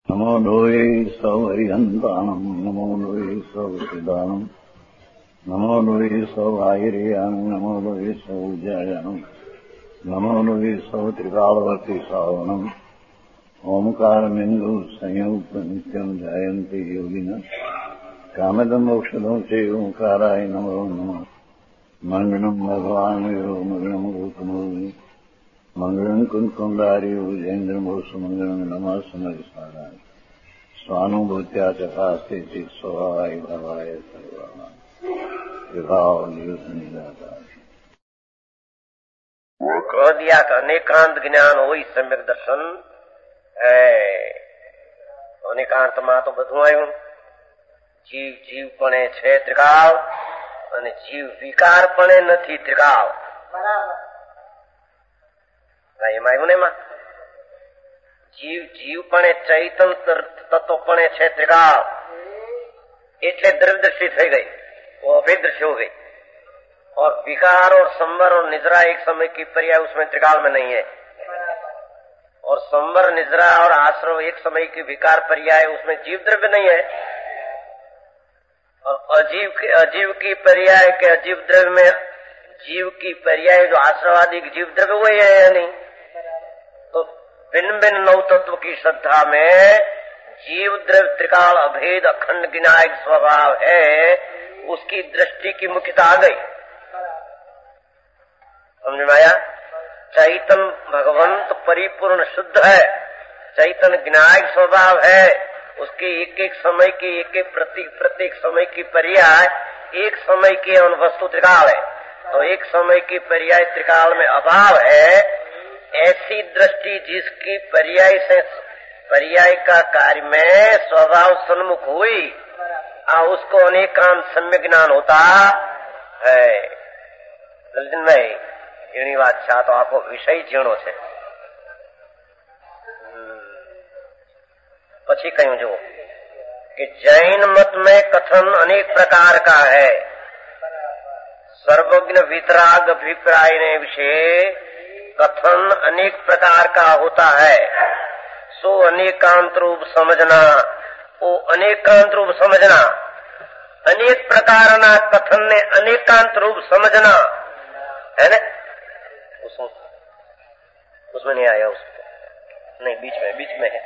नमो लोये सौहरिहन्ताणम् नमो लोये सौसिदानम् नमो लोये सौभागिर्यानम् नमो लोये सौजायानम् नमो लोये सौत्रिकालवर्ति सावनम् ओंकारमिन्दु संयुक्त नित्यम् जायन्ति योगिनः कामदम् मोक्षदम् च ओंकाराय नमो नमः मङ्गलम् भगवान् विरो मङ्गलम् गौतमोऽग्नि मंगलम कुंकुंडारी उजेन्द्रमोसु मंगलम नमः समरिसाराय स्वानुभूत्या चकास्ते स्वभावाय भावाय सर्वाणां विभाव नियुद्ध वो कह दिया कि अनेकांत ज्ञान हो सम्यक दर्शन है। अनेकांत में तो बधु आयु जीव जीवपणे छे त्रिकाल અને જીવ વિકારપણે નથી ત્રિકાલ। એમાં આવ્યું ને એમાં જીવ જીવપણે ચૈતન તત્વપણે છે ત્રિકાલ એટલે દ્રવ્યदृष्टि થઈ गई, वो अभेदृष्टि हो गई। और विकार और संवर और निद्रा एक समय की पर्याय उसमें त्रिकाल में नहीं है, और संवर निद्रा और आश्रव एक समय की विकार पर्याय उसमें जीव द्रव्य नहीं है। और अजीव की पर्याय के अजीव द्रव्य में जीव की पर्याय जो आश्रवादी जीव द्रव्य वही है या नहीं। तो भिन्न भिन्न नव तत्व की श्रद्धा में जीव द्रव्य त्रिकाल अभेद अखंड विनायक स्वभाव है, उसकी दृष्टि की मुख्यता आ गई। समझ में आया? चैतन भगवंत परिपूर्ण शुद्ध है, चैतन विनायक स्वभाव है, उसके एक एक समय की एक एक प्रत्येक समय की पर्याय एक समय की वस्तु त्रिकाल है। तो एक समय की पर्याय त्रिकाल में अभाव है, ऐसी दृष्टि जिसकी पर्याय से पर्याय का कार्य में स्वभाव सन्मुख हुई उसको अनेकांत सम्यक ज्ञान होता है। नहीं एनी बात छा तो आपको विषय जीणो छे। પછી કહ્યું જો કે જૈન मत में कथन अनेक प्रकार का है। सर्वज्ञ वितराग अभिप्राय ने विषय कथन अनेक प्रकार का होता है। सो अनेकांत रूप समझना, वो अनेकांत रूप समझना, अनेक प्रकार ना कथन ने अनेकांत रूप समझना है ना। उसमें नहीं आया, उसमें नहीं, बीच में है।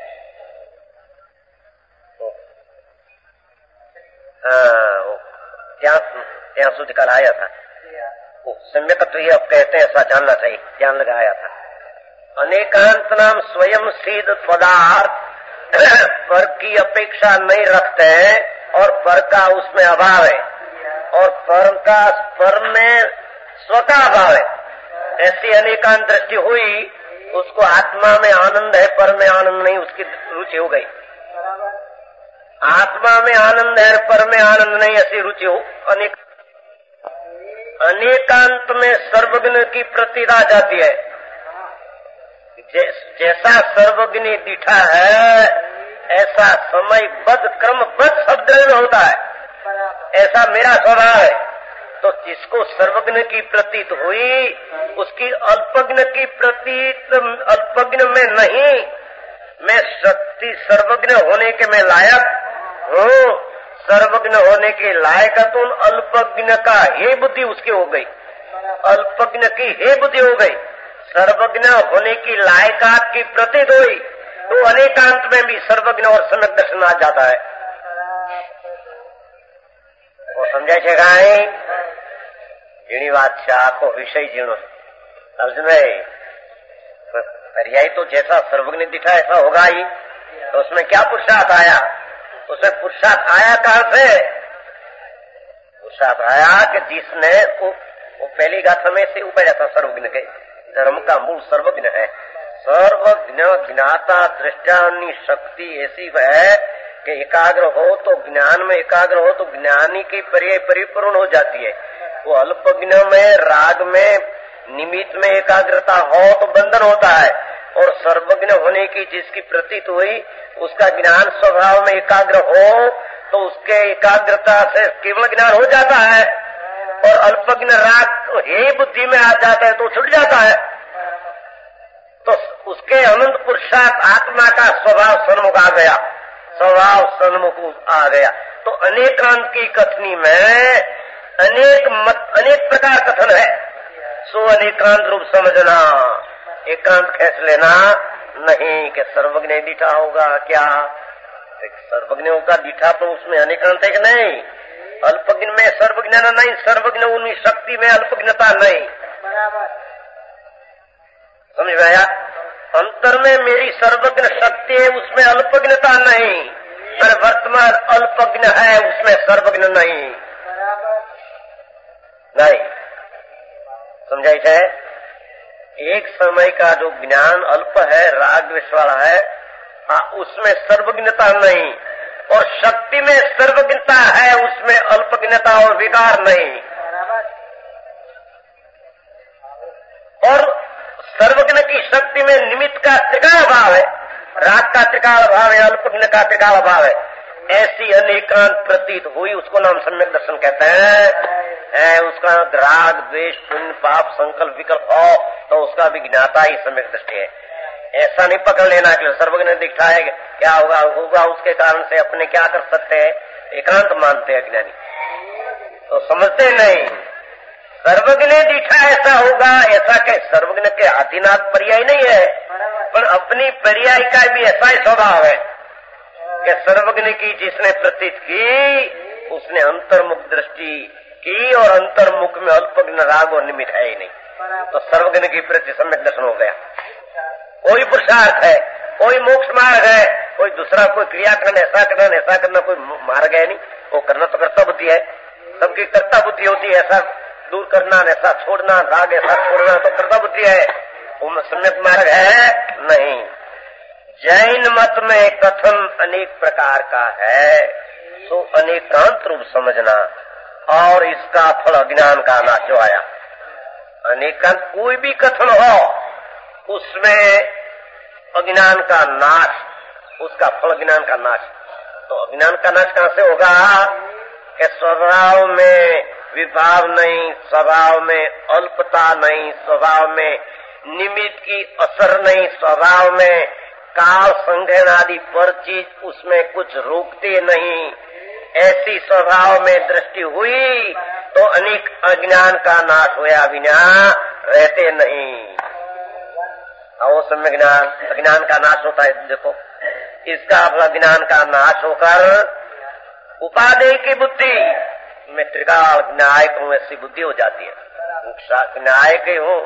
ત્યાં સુધી कल आया था वो सम्यक तो ये अब कहते हैं, ऐसा जानना चाहिए, ध्यान लगाया था। अनेकांत नाम स्वयं सिद्ध पदार्थ पर की अपेक्षा नहीं रखते हैं और पर का उसमें अभाव है, और पर का पर में स्व का अभाव है। ऐसी अनेकांत दृष्टि हुई, उसको आत्मा में आनंद है, पर में आनंद नहीं, उसकी रुचि हो गई। आत्मा में आनंद है, पर में आनंद नहीं, ऐसी रुचि हो। अनेकांत में सर्वज्ञ की प्रतीत आ जाती है। जैसा सर्वज्ञ दिठा है ऐसा समय बद्ध क्रम बद्ध सब द्रव्य होता है, ऐसा मेरा स्वभाव है। तो जिसको सर्वज्ञ की प्रतीत हुई उसकी अल्पज्ञ की प्रतीत अल्पज्ञ में नहीं, मैं शक्ति सर्वज्ञ होने के मैं लायक हूँ, सर्वज्ञ होने के लायक तो अल्पज्ञ का हे बुद्धि उसकी हो गई, अल्पज्ञ की हे बुद्धि हो गई। सर्वज्ञ होने की लायकात की प्रतीत हुई तो अनेकांत में भी सर्वज्ञ और सम्यक दर्शन आ जाता है। वो समझाय છે કાંઈ? એની વાત છે, આખો વિષય ઝીણો સમજ में। पर्याय तो जैसा सर्वज्ञ दिखा ऐसा होगा ही, तो उसमें क्या पुरुषार्थ आया? उसमें पुरुषार्थ आया कहां से? पुरुषार्थ आया कि जिसने वो पहली गाथा में से ऊपर जाता सर्वज्ञ के धर्म का मूल सर्वज्ञ है। सर्वज्ञ ज्ञाता दृष्टानी शक्ति ऐसी है कि एकाग्र हो तो ज्ञान में एकाग्र हो तो ज्ञानी की पर्याय परिपूर्ण हो जाती है। वो अल्पज्ञ में राग में निमित्त में एकाग्रता हो तो बंधन होता है, और सर्वज्ञ होने की जिसकी प्रतीत हुई उसका ज्ञान स्वभाव में एकाग्र हो तो उसके एकाग्रता से केवल ज्ञान हो जाता है, और अल्पज्ञ राग हे बुद्धि में आ जाता है तो छूट जाता है। तो उसके अनंत पुरुषार्थ आत्मा का स्वभाव सन्मुख आ गया, स्वभाव सन्मुख आ गया। तो अनेकांत की कथनी में अनेक प्रकार कथन है। सो अनेकांत रूप समझना, एकांत खेच लेना नहीं कि सर्वज्ञ दिठा होगा। क्या सर्वज्ञों का दिठा तो उसमें अनेकांत है कि नहीं? अल्पज्ञ में सर्वज्ञ नहीं, सर्वज्ञ उन्हीं शक्ति में अल्पज्ञता नहीं। समझ में आया? अंतर में मेरी सर्वज्ञ शक्ति है, उसमें अल्पज्ञता नहीं, और वर्तमान अल्पज्ञ है, उसमें सर्वज्ञ नहीं। समझाई है? एक समय का जो ज्ञान अल्प है, राग द्वेष वाला है, उसमें सर्वज्ञता नहीं, और शक्ति में सर्वज्ञता है, उसमें अल्पज्ञता और विकार नहीं। और सर्वज्ञ की शक्ति में निमित्त का त्रिकाल भाव है, राग का त्रिकाल भाव है, अल्पज्ञ का त्रिकाल भाव है। ऐसी अनेकांत प्रतीत हुई, उसको नाम सम्यक दर्शन कहते हैं। उसका राग द्वेष पुण्य पाप संकल्प विकल्प हो तो उसका भी ज्ञाता ही सम्यक दृष्टि है। ऐसा नहीं पकड़ लेना कि सर्वज्ञ दिखता है, क्या होगा उसके कारण से अपने क्या कर सकते हैं, एकांत मानते हैं ज्ञानी, तो समझते नहीं। सर्वज्ञ दिखा ऐसा होगा, ऐसा के सर्वज्ञ के अधीनाथ पर्याय नहीं है, पर अपनी पर्याय का भी ऐसा ही स्वभाव है कि सर्वज्ञ की जिसने प्रतीत की उसने अंतर्मुख दृष्टि की, और अंतर्मुख में अल्पज्ञ राग और निमित्त है ही नहीं, तो सर्वज्ञ की प्रति सम्यक दर्शन हो गया। कोई पुरुषार्थ है, कोई मोक्ष मार्ग है, कोई दूसरा कोई क्रियाकरण ऐसा करना कोई मार्ग है नहीं, वो करना तो कर्ता बुद्धि है, सबकी कर्ता बुद्धि होती है। ऐसा दूर करना, ऐसा छोड़ना, राग ऐसा छोड़ना तो कर्ता बुद्धि है, वो सम्यक मार्ग है नहीं। जैन मत में कथन अनेक प्रकार का है, तो अनेकांत रूप समझना, और इसका फल अज्ञान का नाश जो आया। अनेकांत कोई भी कथन हो उसमें अज्ञान का नाश, उसका फल अज्ञान का नाश। तो अज्ञान का नाश कहां से होगा कि स्वभाव में विभाव नहीं, स्वभाव में अल्पता नहीं, स्वभाव में निमित्त की असर नहीं, स्वभाव में काल संघन आदि पर चीज उसमें कुछ रोकते नहीं, ऐसी स्वभाव में दृष्टि हुई तो अनेक अज्ञान का नाश होया बिना रहते नहीं। वो सम्यक ज्ञान, अज्ञान का नाश होता है। देखो इसका अज्ञान का नाश होकर उपादेय की बुद्धि में त्रिकाल न्यायिक हूँ ऐसी बुद्धि हो जाती है। न्यायिक हूँ,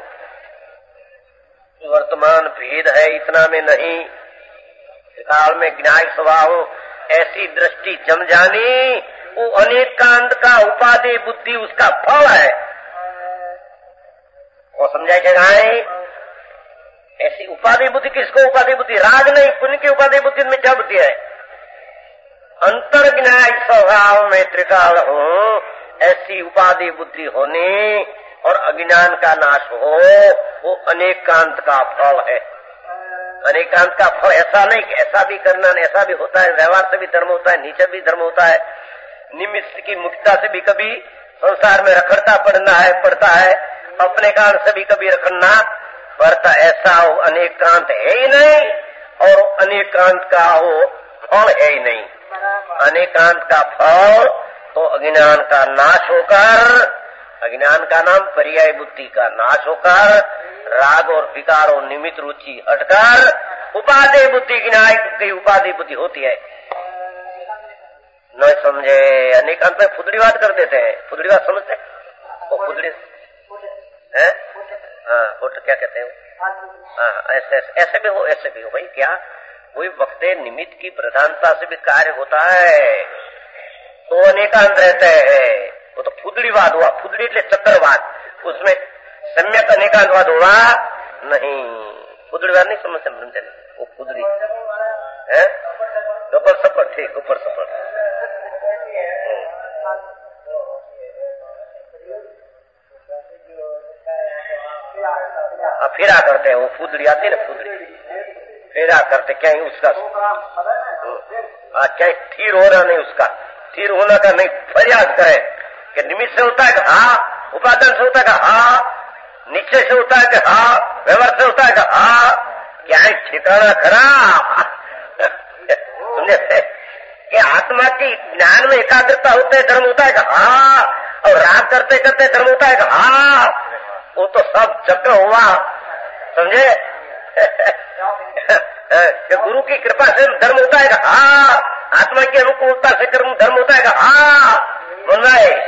वर्तमान भेद है इतना में नहीं, त्रिकाल में न्यायिक स्वभाव हूँ ऐसी दृष्टि जम जानी, वो अनेकांत का उपादेय बुद्धि उसका फल है। वो समझाएगा ऐसी उपाधि बुद्धि। किसको उपाधि बुद्धि? राग नहीं, पुण्य की उपाधि बुद्धि में क्या बुद्धि है? अंतर्ज्ञाय स्वभाव में त्रिकाल हो ऐसी उपाधि बुद्धि होने और अज्ञान का नाश हो, वो अनेकांत का फल है। अनेकांत का फल ऐसा नहीं कि ऐसा भी करना नहीं, ऐसा भी होता है, व्यवहार से भी धर्म होता है, नीचे भी धर्म होता है, निमित्त की मुक्ता से भी कभी संसार में रखड़ता पड़ता है, अपने कारण से भी कभी रखना पड़ता। ऐसा हो अनेकांत है ही नहीं, और अनेकांत का हो फल है ही नहीं। अनेकांत का फल तो अज्ञान का नाश होकर, अज्ञान का नाम पर्याय बुद्धि का नाश होकर, राग और विकार और निमित्त रुचि हटकर उपादेय बुद्धि, ज्ञान की उपादेय बुद्धि होती है। नहीं समझे? अनेकांत में फुदड़ीवाद कर देते हैं। फुदड़ीवाद समझते? वो फुदड़ी है, हाँ, क्या कहते हैं? हाँ, ऐसे भी हो, ऐसे भी हो। भाई क्या कोई वक्त निमित्त की प्रधानता से भी कार्य होता है तो अनेकांत रहते हैं। वो तो फुदड़ीवाद हुआ। फुदड़ी એટલે चक्करवाद, उसमें सम्यक अनेकांतवाद हुआ नहीं। फुदड़ीवाद नहीं समझते? वो फुदड़ी है, ऊपर सपर, ठीक, ऊपर सपर। फेरा करते हैं, वो फुदड़ी आती है ना, फुदड़ी फेरा करते, क्या उसका क्या स्थिर हो रहा नहीं, उसका स्थिर होना का नहीं, फरियाद करे कि निमित्त से होता है कि हाँ, उपादान से होता है कि हाँ, निश्चय से होता है कि हाँ, व्यवहार से होता है कि हाँ क्या है ठिकाना खराब। समझे कि आत्मा की ज्ञान में एकाग्रता होते धर्म होता है कि हाँ, और राग करते करते धर्म होता है कि हाँ, वो तो सब चक्र हुआ। समझे कि गुरु की कृपा से धर्म होता है कि हाँ, आत्मा की अनुकूलता से धर्म होता है कि हाँ, बोल रहा है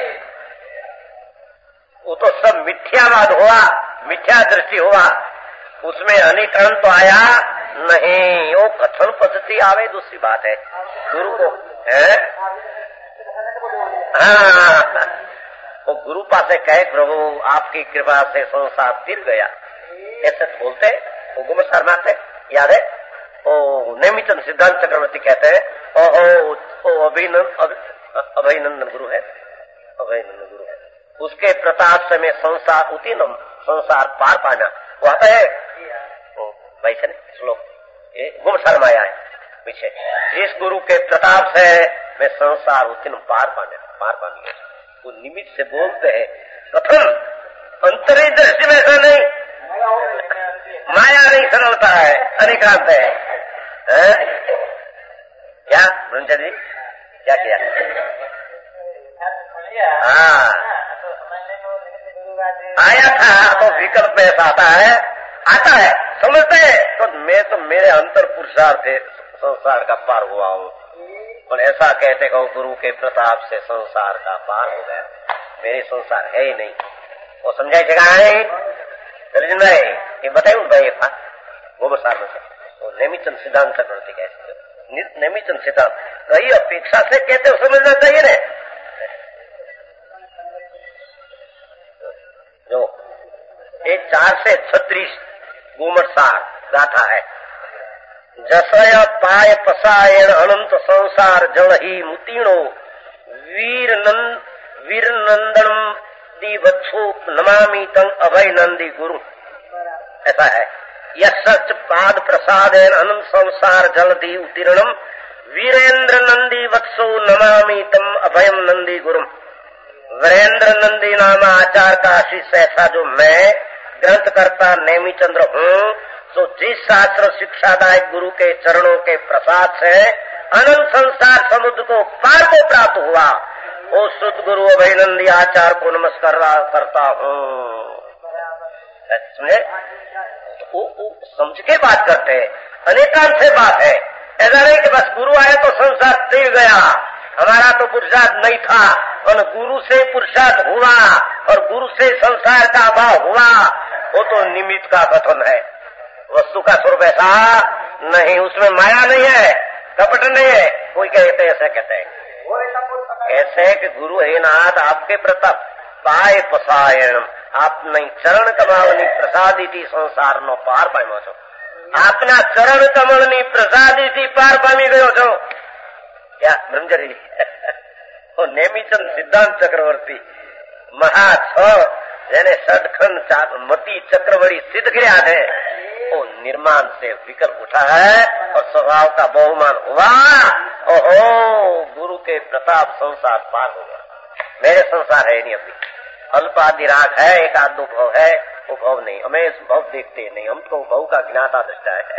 वो तो सब मिथ्यावाद हुआ, मिथ्या दृष्टि हुआ, उसमें अनेकांत तो आया नहीं। वो कथन पद्धति आवे दूसरी बात है गुरु को है। हाँ, वो गुरु पासे कहे प्रभु आपकी कृपा से संसार तिर गया, ऐसे बोलते वो गुम शर्मा थे, याद है वो नेमिचंद सिद्धांत चक्रवर्ती कहते हैं ओ अभयनंदन गुरु है, अभयनंदन गुरु है, उसके प्रताप से मैं संसार उत्तीर्णम, संसार पार पाना। वो आता है वैसे नहीं श्लोक, ये गुम शर्माया है पीछे, जिस गुरु के प्रताप से मैं संसार उत्तीर्ण पार पाने वो निमित्त से बोलते हैं। कथन अंतरी दृष्टि में ऐसा नहीं, माया नहीं सरलता है, अनेकांत है। क्या ब्रह्मचारी जी क्या किया? हाँ आया था तो विकल्प में ऐसा आता है समझते तो मेरे अंतर पुरुषार्थ से संसार का पार हुआ हूँ, और ऐसा कहते कहो गुरु के प्रताप से संसार का पार हो गया, मेरे संसार है ही नहीं। वो समझाई जगह है भाई, ये बताए भाई वो सार में तो नेमिचंद सिद्धांत चक्रवर्ती कहते, नेमिचंद सिद्धांत कई अपेक्षा से कहते हो समझना चाहिए ना। जो एक 4 से 36 गुमट सार गाथा है। जसय पाय पसायण अनंत संसार जल ही मुतीणो वीर नंदन दी वत्सो नमामि तंग अभय नंदी गुरु, ऐसा है। यह सच पाद प्रसादेन अनंत संसार जल दी उत्तीर्णम वीरेंद्र नंदी वत्सो नमामि तम अभयम नंदी गुरु। वीरेंद्र नंदी नाम आचार का आशीष ऐसा जो मैं ग्रंथ करता नेमिचंद्र हूँ, तो जिस शास्त्र शिक्षादायक गुरु के चरणों के प्रसाद से अनंत संसार समुद्र को पार को प्राप्त हुआ, वो शुद्ध गुरु अभयनंदी आचार को नमस्कार करता हूँ। समझे? समझ के बात करते हैं, अनेकांत से बात है। ऐसा नहीं कि बस गुरु आया तो संसार तिर गया, हमारा तो पुरुषार्थ नहीं था और गुरु से पुरुषार्थ हुआ और गुरु से संसार का अभाव हुआ, वो तो निमित्त का कथन है। वस्तु का स्वरूप ऐसा नहीं, उसमें माया नहीं है, कपट नहीं है। कोई कहते ऐसा कहते हैं ऐसे कि गुरु हे नाथ आपके प्रताप पाय पसायण आप नहीं चरण कमावनी प्रसादी थी संसार नो पार पाम्यो छो, आपना चरण कमळनी प्रसादी थी पार पामी गयो छो। क्या ब्रह्मचारी वो नेमिचंद सिद्धांत चक्रवर्ती महा જેને सदखंड मती चक्रवर्ती सिद्ध किया है, वो निर्माण से विकल्प उठा है और स्वभाव का बहुमान हुआ। ओहो गुरु के प्रताप संसार पार हो गया, मेरे संसार है नहीं, अभी अल्पादि राग है, एक आध दो भव है, वो भव नहीं, हमें इस भव देखते नहीं, हम तो भव का ज्ञाता दृष्टा है।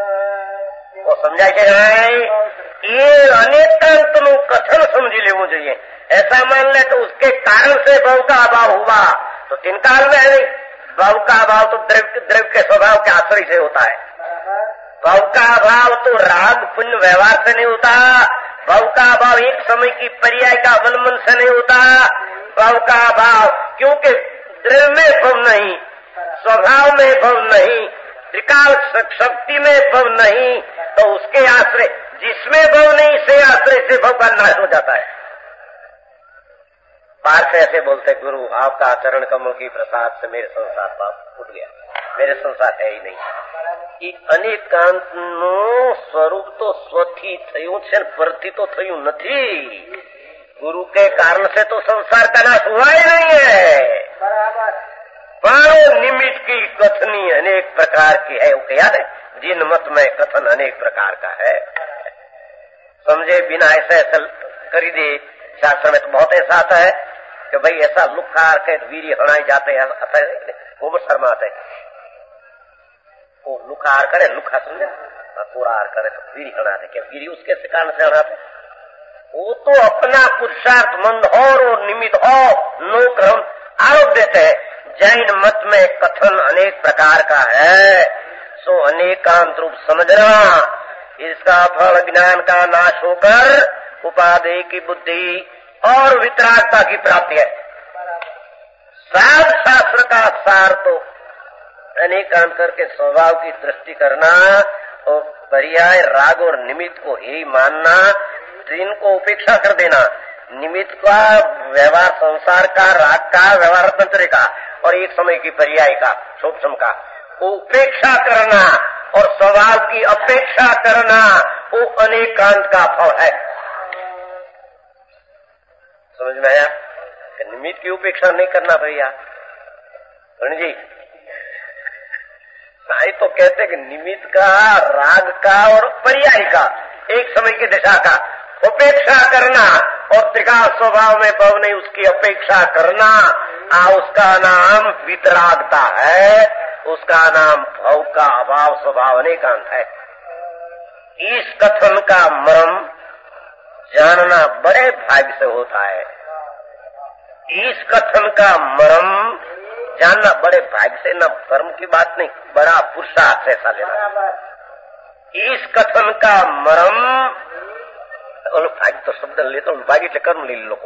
वो समझाय છે ये अनेकांत નું कथन समझी लेવું જોઈએ। ऐसा मान ले तो उसके कारण से भव का अभाव हुआ, तो तीन काल में है नहीं। भव का अभाव तो द्रव्य के स्वभाव के आश्रय से होता है। भव का अभाव तो राग पुण्य व्यवहार से नहीं होता। भव का अभाव एक समय की पर्याय का अवलंबन से नहीं होता। भव का अभाव क्योंकि द्रव्य में भव नहीं, स्वभाव में भव नहीं, त्रिकाल शक्ति में भव नहीं, तो उसके आश्रय जिसमें भव नहीं से आश्रय से भव का नाश हो जाता है। पार से ऐसे बोलते गुरु आपका चरण कमल की प्रसाद से मेरे संसार पाप उठ गया, मेरे संसार है ही नहीं। अनेकांतનું સ્વરૂપ તો સ્વથી થયું છે, પરથી તો થયું નથી। गुरु के कारण से तो संसार का नाश हुआ ही नहीं है। पर निमित्त की कथनी अनेक प्रकार की है, वो याद है जिन मत में कथन अनेक प्रकार का है। समझे बिना ऐसा ऐसा करी दे, शास्त्र में तो बहुत ऐसा आता है कि भाई ऐसा लुखार के वीर हणाई जाते हैं, वो शर्मा आते वो लुखार करे, लुखा समझे, पुरार करे तो वीरी हणाते, क्या वीरी उसके कारण से हणाते? वो तो अपना पुरुषार्थ मंद हो और निमित्त हो, लोग आरोप देते हैं। जैन मत में कथन अनेक प्रकार का है, सो अनेकांत रूप समझना, इसका फल ज्ञान का नाश होकर उपाधि की बुद्धि और वितरागता की प्राप्ति है। साध शास्त्र का सार तो अनेकांत करके स्वभाव की दृष्टि करना और पर्याय राग और निमित्त को ही मानना, इनको उपेक्षा कर देना। निमित्त का व्यवहार संसार का, राग का व्यवहार तंत्र का और एक समय की पर्याय का, सूक्ष्म का उपेक्षा करना और स्वभाव की अपेक्षा करना, वो अनेकांत का फल है। समझ में आया? निमित्त की उपेक्षा नहीं करना भैया जी। साई तो कहते कि निमित्त का, राग का और पर्याय का, एक समय की दिशा का उपेक्षा करना और त्रिकाल स्वभाव में भव नहीं उसकी अपेक्षा करना, उसका नाम वितरागता है, उसका नाम भव का अभाव स्वभाव अनेकांत है। इस कथन का मर्म जानना बड़े भाग्य से होता है। इस कथन का मर्म जानना बड़े भाग्य से, न कर्म की बात नहीं, बड़ा पुरुषार्थ ऐसा लेना। इस कथन का मर्म भाग्य तो शब्द ले तो भाग्य कर्म ले लो,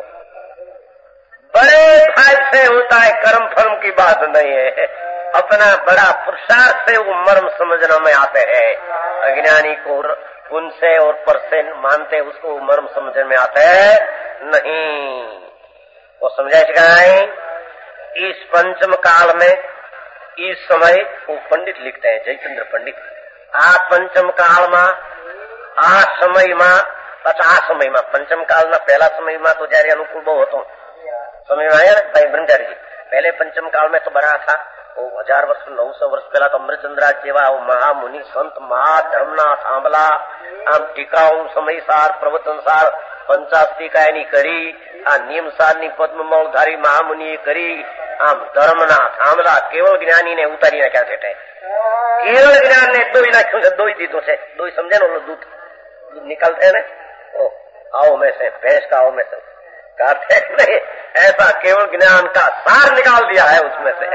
बड़े भाग्य से होता है, कर्म फर्म की बात नहीं है। अपना बड़ा पुरुषार्थ से वो मर्म समझने में आते हैं। अज्ञानी को उनसे और पर से मानते उसको मर्म समझने में आते हैं नहीं। वो समझाए इस पंचम काल में, इस समय वो पंडित लिखते हैं, जयचंद्र पंडित, आ पंचम काल में, आ समय में, आ समय में, पंचम काल ना पहला समय में तो जયારે अनुकूल बહુ હતો, समय में आया ना भाई ब्रह्मचारी जी। पहले पंचम काल में तो बड़ा था, वो 1000 वर्ष 900 वर्ष पहला तो अमृतचंद्राज जेवा वो महामुनि संत महाधर्मना थांबला, आम टीकाओं समयसार प्रवचनसार 50 ટીકાની કરી, આ નિયમસારની પદ્મમૌલધારી મહામુનિએ કરી, આમ ધર્મના થાંભલા કેવળ જ્ઞાનીને ઉતારી નાખ્યા છે। કેવળ જ્ઞાનને દોઈ નાખ્યું છે, દોઈ દીધું છે। દોઈ સમજે ને, दूध निकलते हैं ना, ओ आओ में से, भैंस का आओ में से कहते नहीं, ऐसा केवल ज्ञान का सार निकाल दिया है उसमें से।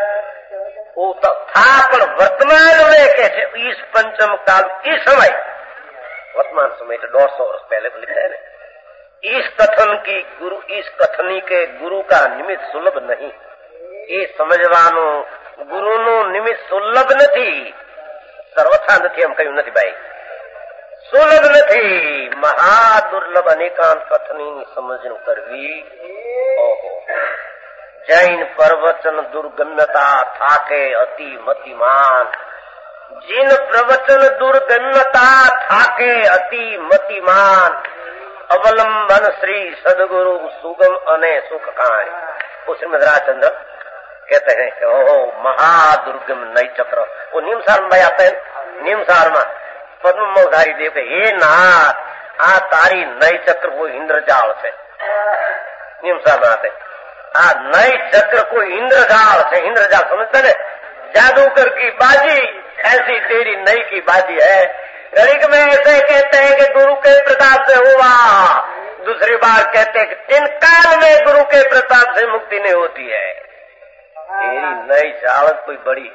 वो तो था पर वर्तमान में कैसे इस पंचम काल, इस समय वर्तमान समय तो 150 वर्ष पहले को लिखा है ना, इस कथन की गुरु, इस कथनी के गुरु का निमित्त सुलभ नहीं। ये समझवानो गुरु नो निमित्त सुलभ नहीं, सर्वथा नहीं। हम कहूं नहीं भाई, सुलभ नहीं, महादुर्लभ अनेकांत कथनी समझन करवी। ओहो, जैन प्रवचन दुर्गम्यता थाके अति मतिमान। जिन प्रवचन दुर्गम्यता थाके अति मतिमान, अवलंबन श्री सदगुरु सुगम अने सुख काय। वो श्रीमद राजचंद्र कहते हैं कि ओ महादुर्गम नई चक्र, वो निमसार में आते हैं। निमसार में पद्ममौलधारी देव के हे नाथ, आ तारी नई चक्र को इंद्रजाल से, निमसार में आते, आ नई चक्र को इंद्रजाल से, इंद्रजाल समझते न, जादूगर की बाजी, ऐसी तेरी नई की बाजी है। गणित में ऐसे कहते हैं कि गुरु के प्रताप से हुआ, दूसरी बार कहते हैं कि 3 काल में गुरु के प्रताप से मुक्ति नहीं होती है। तेरी नई चालत कोई बड़ी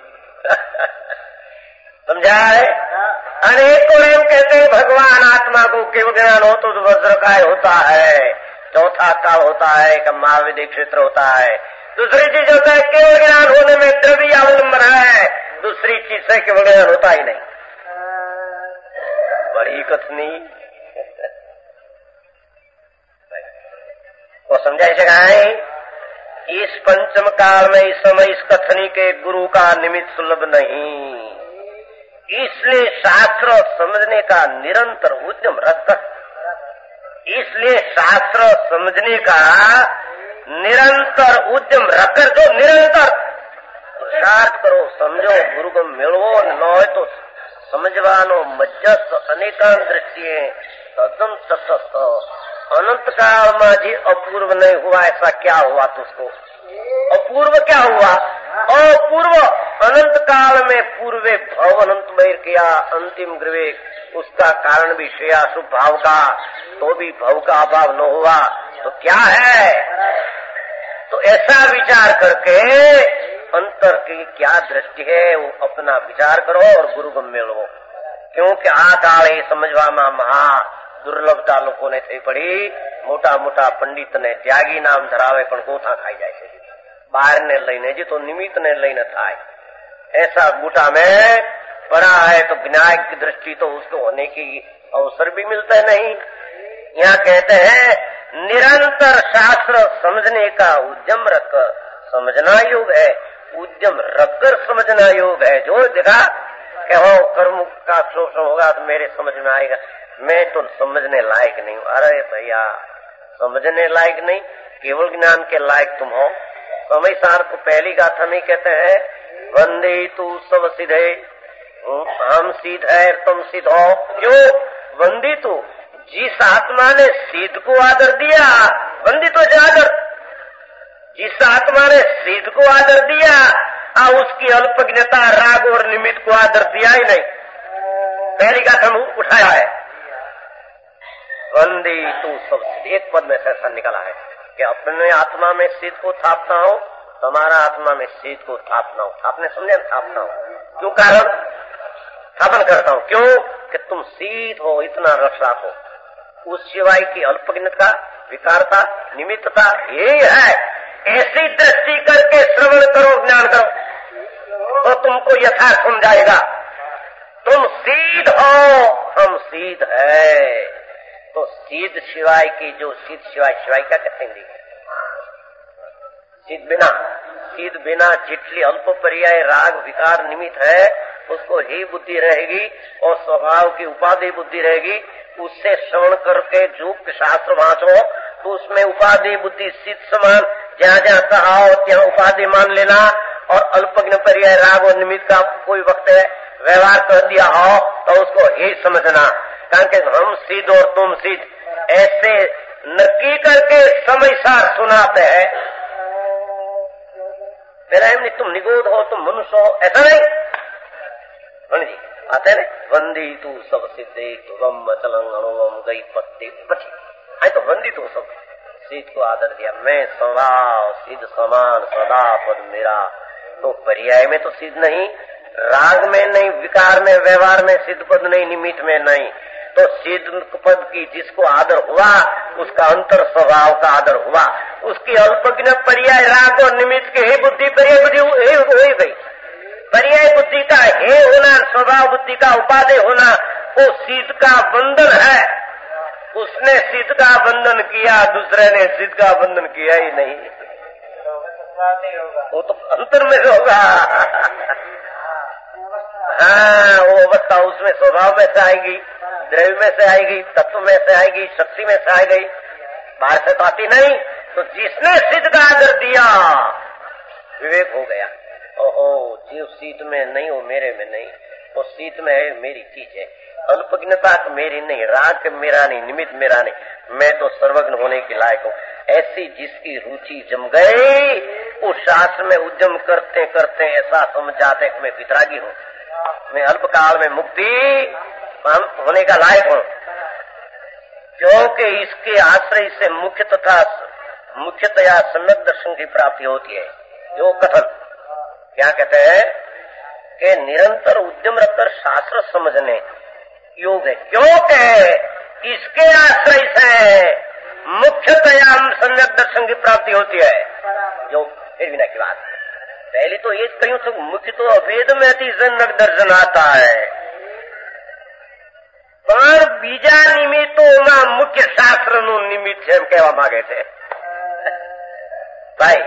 समझा है। अनेकों एम कहते हैं भगवान आत्मा को केवल ज्ञान हो तो वज्रकाय होता है, चौथा काल होता है कि महाविधि क्षेत्र होता है। दूसरी चीज होता है केवल ज्ञान होने में द्रव्य अवलंबन है, दूसरी चीज से केवल ज्ञान होता ही नहीं। बड़ी कथनी को समझाई सकाए। इस पंचम काल में इस समय इस कथनी के गुरु का निमित्त सुलभ नहीं, इसलिए शास्त्र समझने का निरंतर उद्यम रखकर, इसलिए शास्त्र समझने का निरंतर उद्यम रखकर, जो निरंतर पुरुषार्थ करो, समझो, गुरु को मिलवो, न तो समझवानो मज्जस अनेकांत दृष्टिए तदम तत्त। अनंत काल में जी अपूर्व नहीं हुआ, ऐसा क्या हुआ तुझको? अपूर्व क्या हुआ? अपूर्व अनंत काल में पूर्वे भव अनंत बैर किया, अंतिम ग्रवे उसका कारण भी श्रेया शुभ भाव का, तो भी भव का अभाव न हुआ तो क्या है। तो ऐसा विचार करके अंतर की क्या दृष्टि है वो अपना विचार करो और गुरुगम्य लो, क्योंकि आ काले समझવામાં મહા દુર્લભતા લોકોને થઈ પડી। મોટા મોટા પંડિતને ત્યાગી નામ ધરાવે પણ ગોથા ખાઈ જાય છે, બહારને લઈને જે તો નિમિત્તને લઈને થાય। ऐसा बूटा में पड़ा है तो विनायक की दृष्टि तो उसको होने की अवसर भी मिलता है नहीं। यहाँ कहते हैं निरंतर शास्त्र समझने का उद्यम रखकर समझना योग है, उद्यम रखकर समझना योग है। जो देखा कि हो कर्म का शोषण होगा तो मेरे समझ में आएगा, मैं तो समझने लायक नहीं हूँ। अरे भैया समझने लायक नहीं, केवल ज्ञान के लायक तुम हो। समय सार को पहली गाथा में कहते हैं वंदे तू सब सिद्धे, हम सिद्ध है तुम सिद्ध हो। क्यों वंदी तू, जिस आत्मा ने सिद्ध को आदर दिया, वंदित हो आदर, जिस आत्मा ने सिद्ध को आदर दिया उसकी अल्पज्ञता राग और निमित्त को आदर दिया ही नहीं। पहली गाथा में उठाया है वंदी तू सब, एक पद में ऐसा निकला है कि अपने आत्मा में सिद्ध को थापता हूँ, तुम्हारा आत्मा में सिद्ध को थापना हूँ। आपने समझे थापना हूँ, क्यों कारण स्थापन करता हूँ, क्यों कि तुम सिद्ध हो, इतना रस राखो। उस शिवाय की अल्पज्ञता विकारता निमित्तता यही है। ऐसी दृष्टि करके श्रवण करो, ज्ञान करो तो तुमको यथार्थ समझाएगा। तुम सिद्ध हो, हम सिद्ध है, तो सिद्ध शिवाय की जो सिद्ध शिवाय, शिवाय क्या कहते हैं सिद्ध बिना जितनी अल्प पर्याय राग विकार निमित्त है उसको ही बुद्धि रहेगी और स्वभाव की उपाधि बुद्धि रहेगी। उससे श्रवण करके जो शास्त्र वाँचो तो उसमें उपाधि बुद्धि सिद्ध समान, जहाँ जहाँ कहा हो ત્યાં उपाधि मान लेना और अल्पज्ञ पर्याय राग और निमित्त का कोई वक्त व्यवहार कर दिया हो तो उसको ही समझना। कारण के हम सिद्ध और तुम सिद्ध ऐसे नक्की करके समय सार सुनाते हैं। मेरा एम नहीं तुम निगोद हो, तुम मनुष्य हो, ऐसा नहीं जी आते ने वंदी तू सब सिद्धे तुम चलंग अनुवम गई पत्ते पची, तो वंदी तू सब सिद्ध को आदर दिया। मैं स्वभाव सिद्ध समान सदा पद मेरा, तो पर्याय में तो सिद्ध नहीं, राग में नहीं, विकार में व्यवहार में सिद्ध पद नहीं, निमित्त में नहीं। तो सिद्ध पद की जिसको आदर हुआ उसका अंतर स्वभाव का आदर हुआ, उसकी अल्पज्ञ पर्याय राग और निमित्त की ही बुद्धि पर्याय बुद्धि हो गई। पर्याय बुद्धि का हे होना, स्वभाव बुद्धि का उपादेय होना वो सिद्ध का बंधन है। उसने सिद्ध का बंधन किया, दूसरे ने सिद्ध का बंधन किया ही नहीं, वो तो अंतर में होगा। हाँ वो अवस्था उसमें स्वभाव में से आएगी, द्रव्य में से आएगी, तत्व में से आएगी, शक्ति में से आएगी, बाहर से तो आती नहीं। तो जिसने सिद्ध का आदर दिया विवेक हो गया। ओहो जीव सीत में नहीं हो, मेरे में नहीं, वो सीत में है, मेरी चीज है। अल्पज्ञता मेरी नहीं, राग मेरा नहीं, निमित्त मेरा नहीं, मैं तो सर्वज्ञ होने के लायक हूँ। ऐसी जिसकी रुचि जम गई उस शास्त्र में उद्यम करते करते ऐसा समझ जाते कि मैं वितरागी हूँ, मैं अल्पकाल में मुक्ति होने का लायक हूँ। क्योंकि इसके आश्रय से मुख्यतया सम्यक दर्शन की प्राप्ति होती है। जो कथन क्या कहते हैं कि निरंतर उद्यम रखकर शास्त्र समझने योग है, क्योंकि इसके आश्रय से मुख्यतया सम्यक दर्शन की प्राप्ति होती है। जो फिर बिना की बात पहले तो ये कहीं तो मुख्य तो अभेद में अति सम्यक दर्शन आता है, पर बीजा निमित्तों मुख्य शास्त्र નું નિમિત્ત છે એમ કહેવા માંગે છે ભાઈ।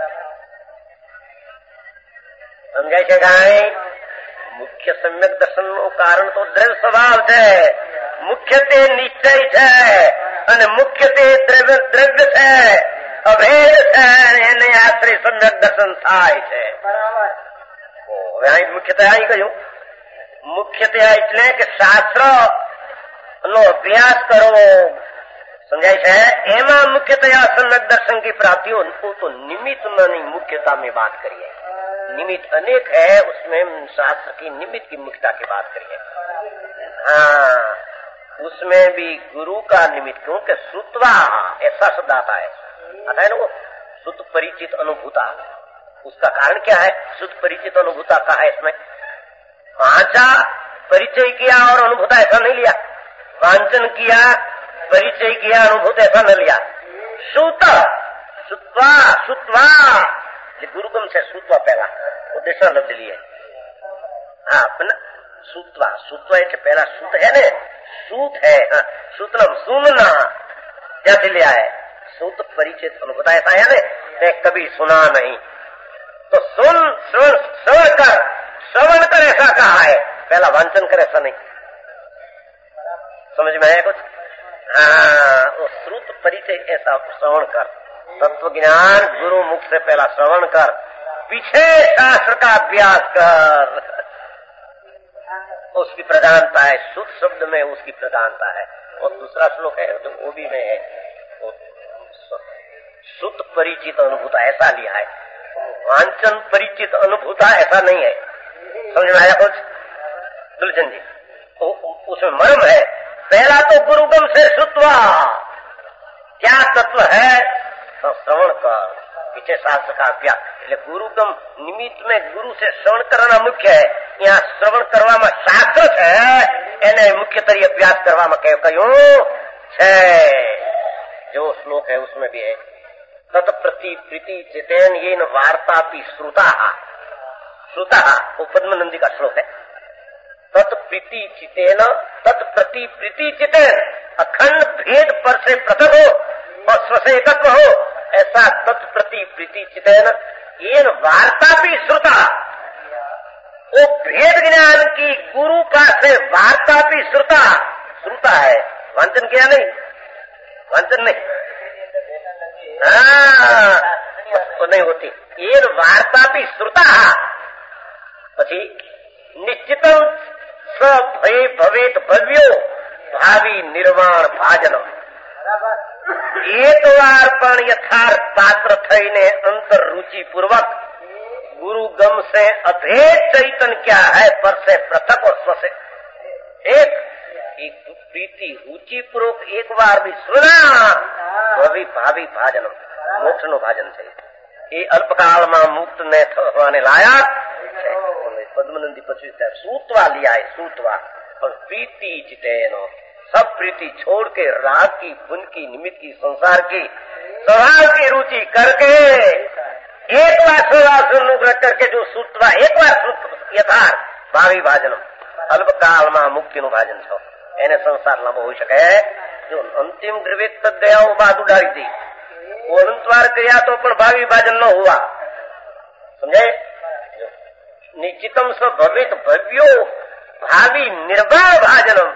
સમજાય છે કાંઈ? મુખ્ય સમ્યક દર્શનનું કારણ તો દ્રવ્ય સ્વભાવ છે, મુખ્ય તે નિશ્ચય છે અને મુખ્ય તે દ્રવ્ય છે, અભેદ છે, એને આશ્રય સમ્યક દર્શન થાય છે। હવે અહીં મુખ્યતः અહીં કહ્યું મુખ્યતः એટલે કે શાસ્ત્ર નો અભ્યાસ કરવો, સમજાય છે? એમાં મુખ્યतया सम्यक दर्शन की प्राप्ति हो तो निमित्त नहीं मुख्यता में बात करिए। निमित्त अनेक है, उसमें शास्त्र की निमित्त की मुख्यता की बात करिए। हाँ, उसमें भी गुरु का निमित्त, क्योंकि श्रुत्वा ऐसा शब्द आता है ना वो, श्रुत परिचित अनुभूता। उसका कारण क्या है? श्रुत परिचित अनुभूता का है इसमें। वाचा परिचय किया और अनुभूता ऐसा नहीं लिया, वांचन किया परिचय किया अनुभूत ऐसा न लिया। श्रुत श्रुत्वा श्रुत्वा, गुरुगम से श्रुत्वा पहला उद्देश्य लब्ध लिए। हाँ, अपना श्रुत्वा श्रुत्वा के पहला श्रुत है ने, श्रुत है। हाँ, श्रुतनम सुनना जैसे लिया है, श्रुत परिचित अनुभूता ऐसा है ने, कभी सुना नहीं तो सुन श्रवण कर ऐसा कहा है, पहला वांचन कर ऐसा नहीं। समझ में आया कुछ? हाँ, वो श्रुत परिचय ऐसा श्रवण कर, तत्व ज्ञान गुरु मुख से पहला श्रवण कर, पीछे शास्त्र का अभ्यास कर। उसकी प्रधानता है, शुद्ध शब्द में उसकी प्रधानता है। और दूसरा श्लोक है जो ओबी में है, शुद्ध परिचित अनुभूता ऐसा लिया है, वांचन परिचित अनुभूता ऐसा नहीं है। समझ में आया कुछ दुलचंद जी? उसमें मर्म है। पहला तो गुरुगम से श्रुत्वा, क्या तत्व है तो श्रवण कर, पीछे शास्त्र का अभ्यास। એટલે ગુરુગમ નિમિત્ત में गुरु से श्रवण करना मुख्य है। यहाँ श्रवण કરવામાં શાસ્ત્ર છે, એને મુખ્ય તરી અભ્યાસ કરવામાં કહ્યું છે। जो श्लोक है उसमें भी है, तत्प्रति प्रीति चितेन येन वार्तापि श्रुता। श्रुता वो पद्मनंदी का श्लोक है। तत्प्रीति चितेन, तत्प्रति प्रीति चितेन, अखंड भेद पर से पृथक हो और स्व से एकत्व हो, ऐसा तत्प्रति प्रीति चितेन येन वार्तापि श्रुता। वो भेद ज्ञान की गुरु का से वार्तापि श्रुता, श्रुता है, वांचन किया नहीं, वांचन नहीं। हाँ, वो नहीं होती। ये वार्तापि श्रुता। પછી નિશ્ચિતમ સ્વભય ભવેત ભવ્યો ભાવિ નિર્વાણ ભાજનમ। એક વાર પણ યથાર્થ પાત્ર થઈને અંતર रुचि पूर्वक गुरु गम से अभेद चैतन्य क्या है पर से पृथक और स्व से एक प्रीति रुचि पूर्वक एक बार भी सुना ભવિ ભાવિ ભાજનમ, મોક્ષ નું ભાજન છે। એ અલ્પકાળમાં મુક્ત ને થવાને લાયક છે। पद्मनंदी पच्चीस सूतवा लिया है, सूतवा। और प्रीति जितेनो, सब प्रीति छोड़ के राग की, पुण्य की, निमित्त की, संसार की, स्वभाव की रुचि करके एक बार स्वभाव अनुग्रह करके जो सूतवा एक बार यथार्थ भावी भाजनम, अल्पकाल में मुक्ति नु भाजन छो, एने संसार लांबो होई शके। जो अंतिम द्रव्य तक गया वो बात उडाड़ी थी, वो अनंतवार किया तो पण भावी भाजन न हुआ। समझे? निश्चितम स भवित भव्यो भावी निर्वाण भाजनम।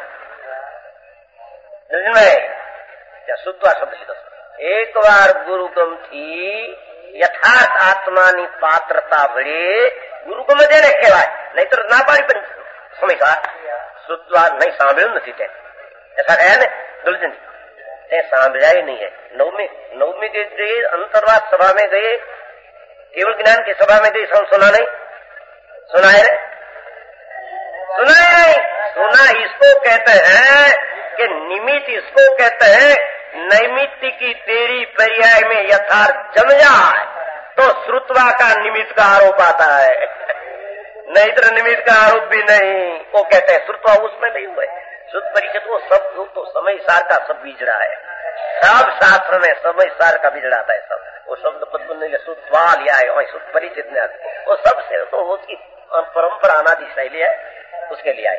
सुत्वा शब्द एक बार गुरुगम थी यथार्थ आत्मानी पात्रता वड़े गुरुगम जेने कहेवाय, नहीं तो ना पाड़ी पण समीसा सुत्वा नहीं सांभळ्युं नथी ते, ऐसा कहा ने दुलजन ते सांभळ्या ही नहीं है। नवमी के गए, अंतर्वाद सभा में गए, केवल ज्ञान की सभा में गए, सुना नहीं, सुना है? सुना है? सुना इसको कहते हैं कि निमित्त इसको कहते हैं, नैमित्त की तेरी पर्याय में यथार्थ जम जाए तो श्रुत्वा का निमित्त का आरोप आता है, नहीं तो निमित्त का आरोप भी नहीं। वो कहते हैं श्रुत्वा उसमें नहीं हुए। शुद्ध परिचित वो सब तो समय सार का सब बिजड़ा है, सब शास्त्र में समय सार का बिजड़ाता है सब। वो शब्द पद्म ने श्रुत्वा लिया है, वही शुद्ध परिचित ने वो सबसे तो उसकी परंपरा अनादि शैली है, उसके लिए आए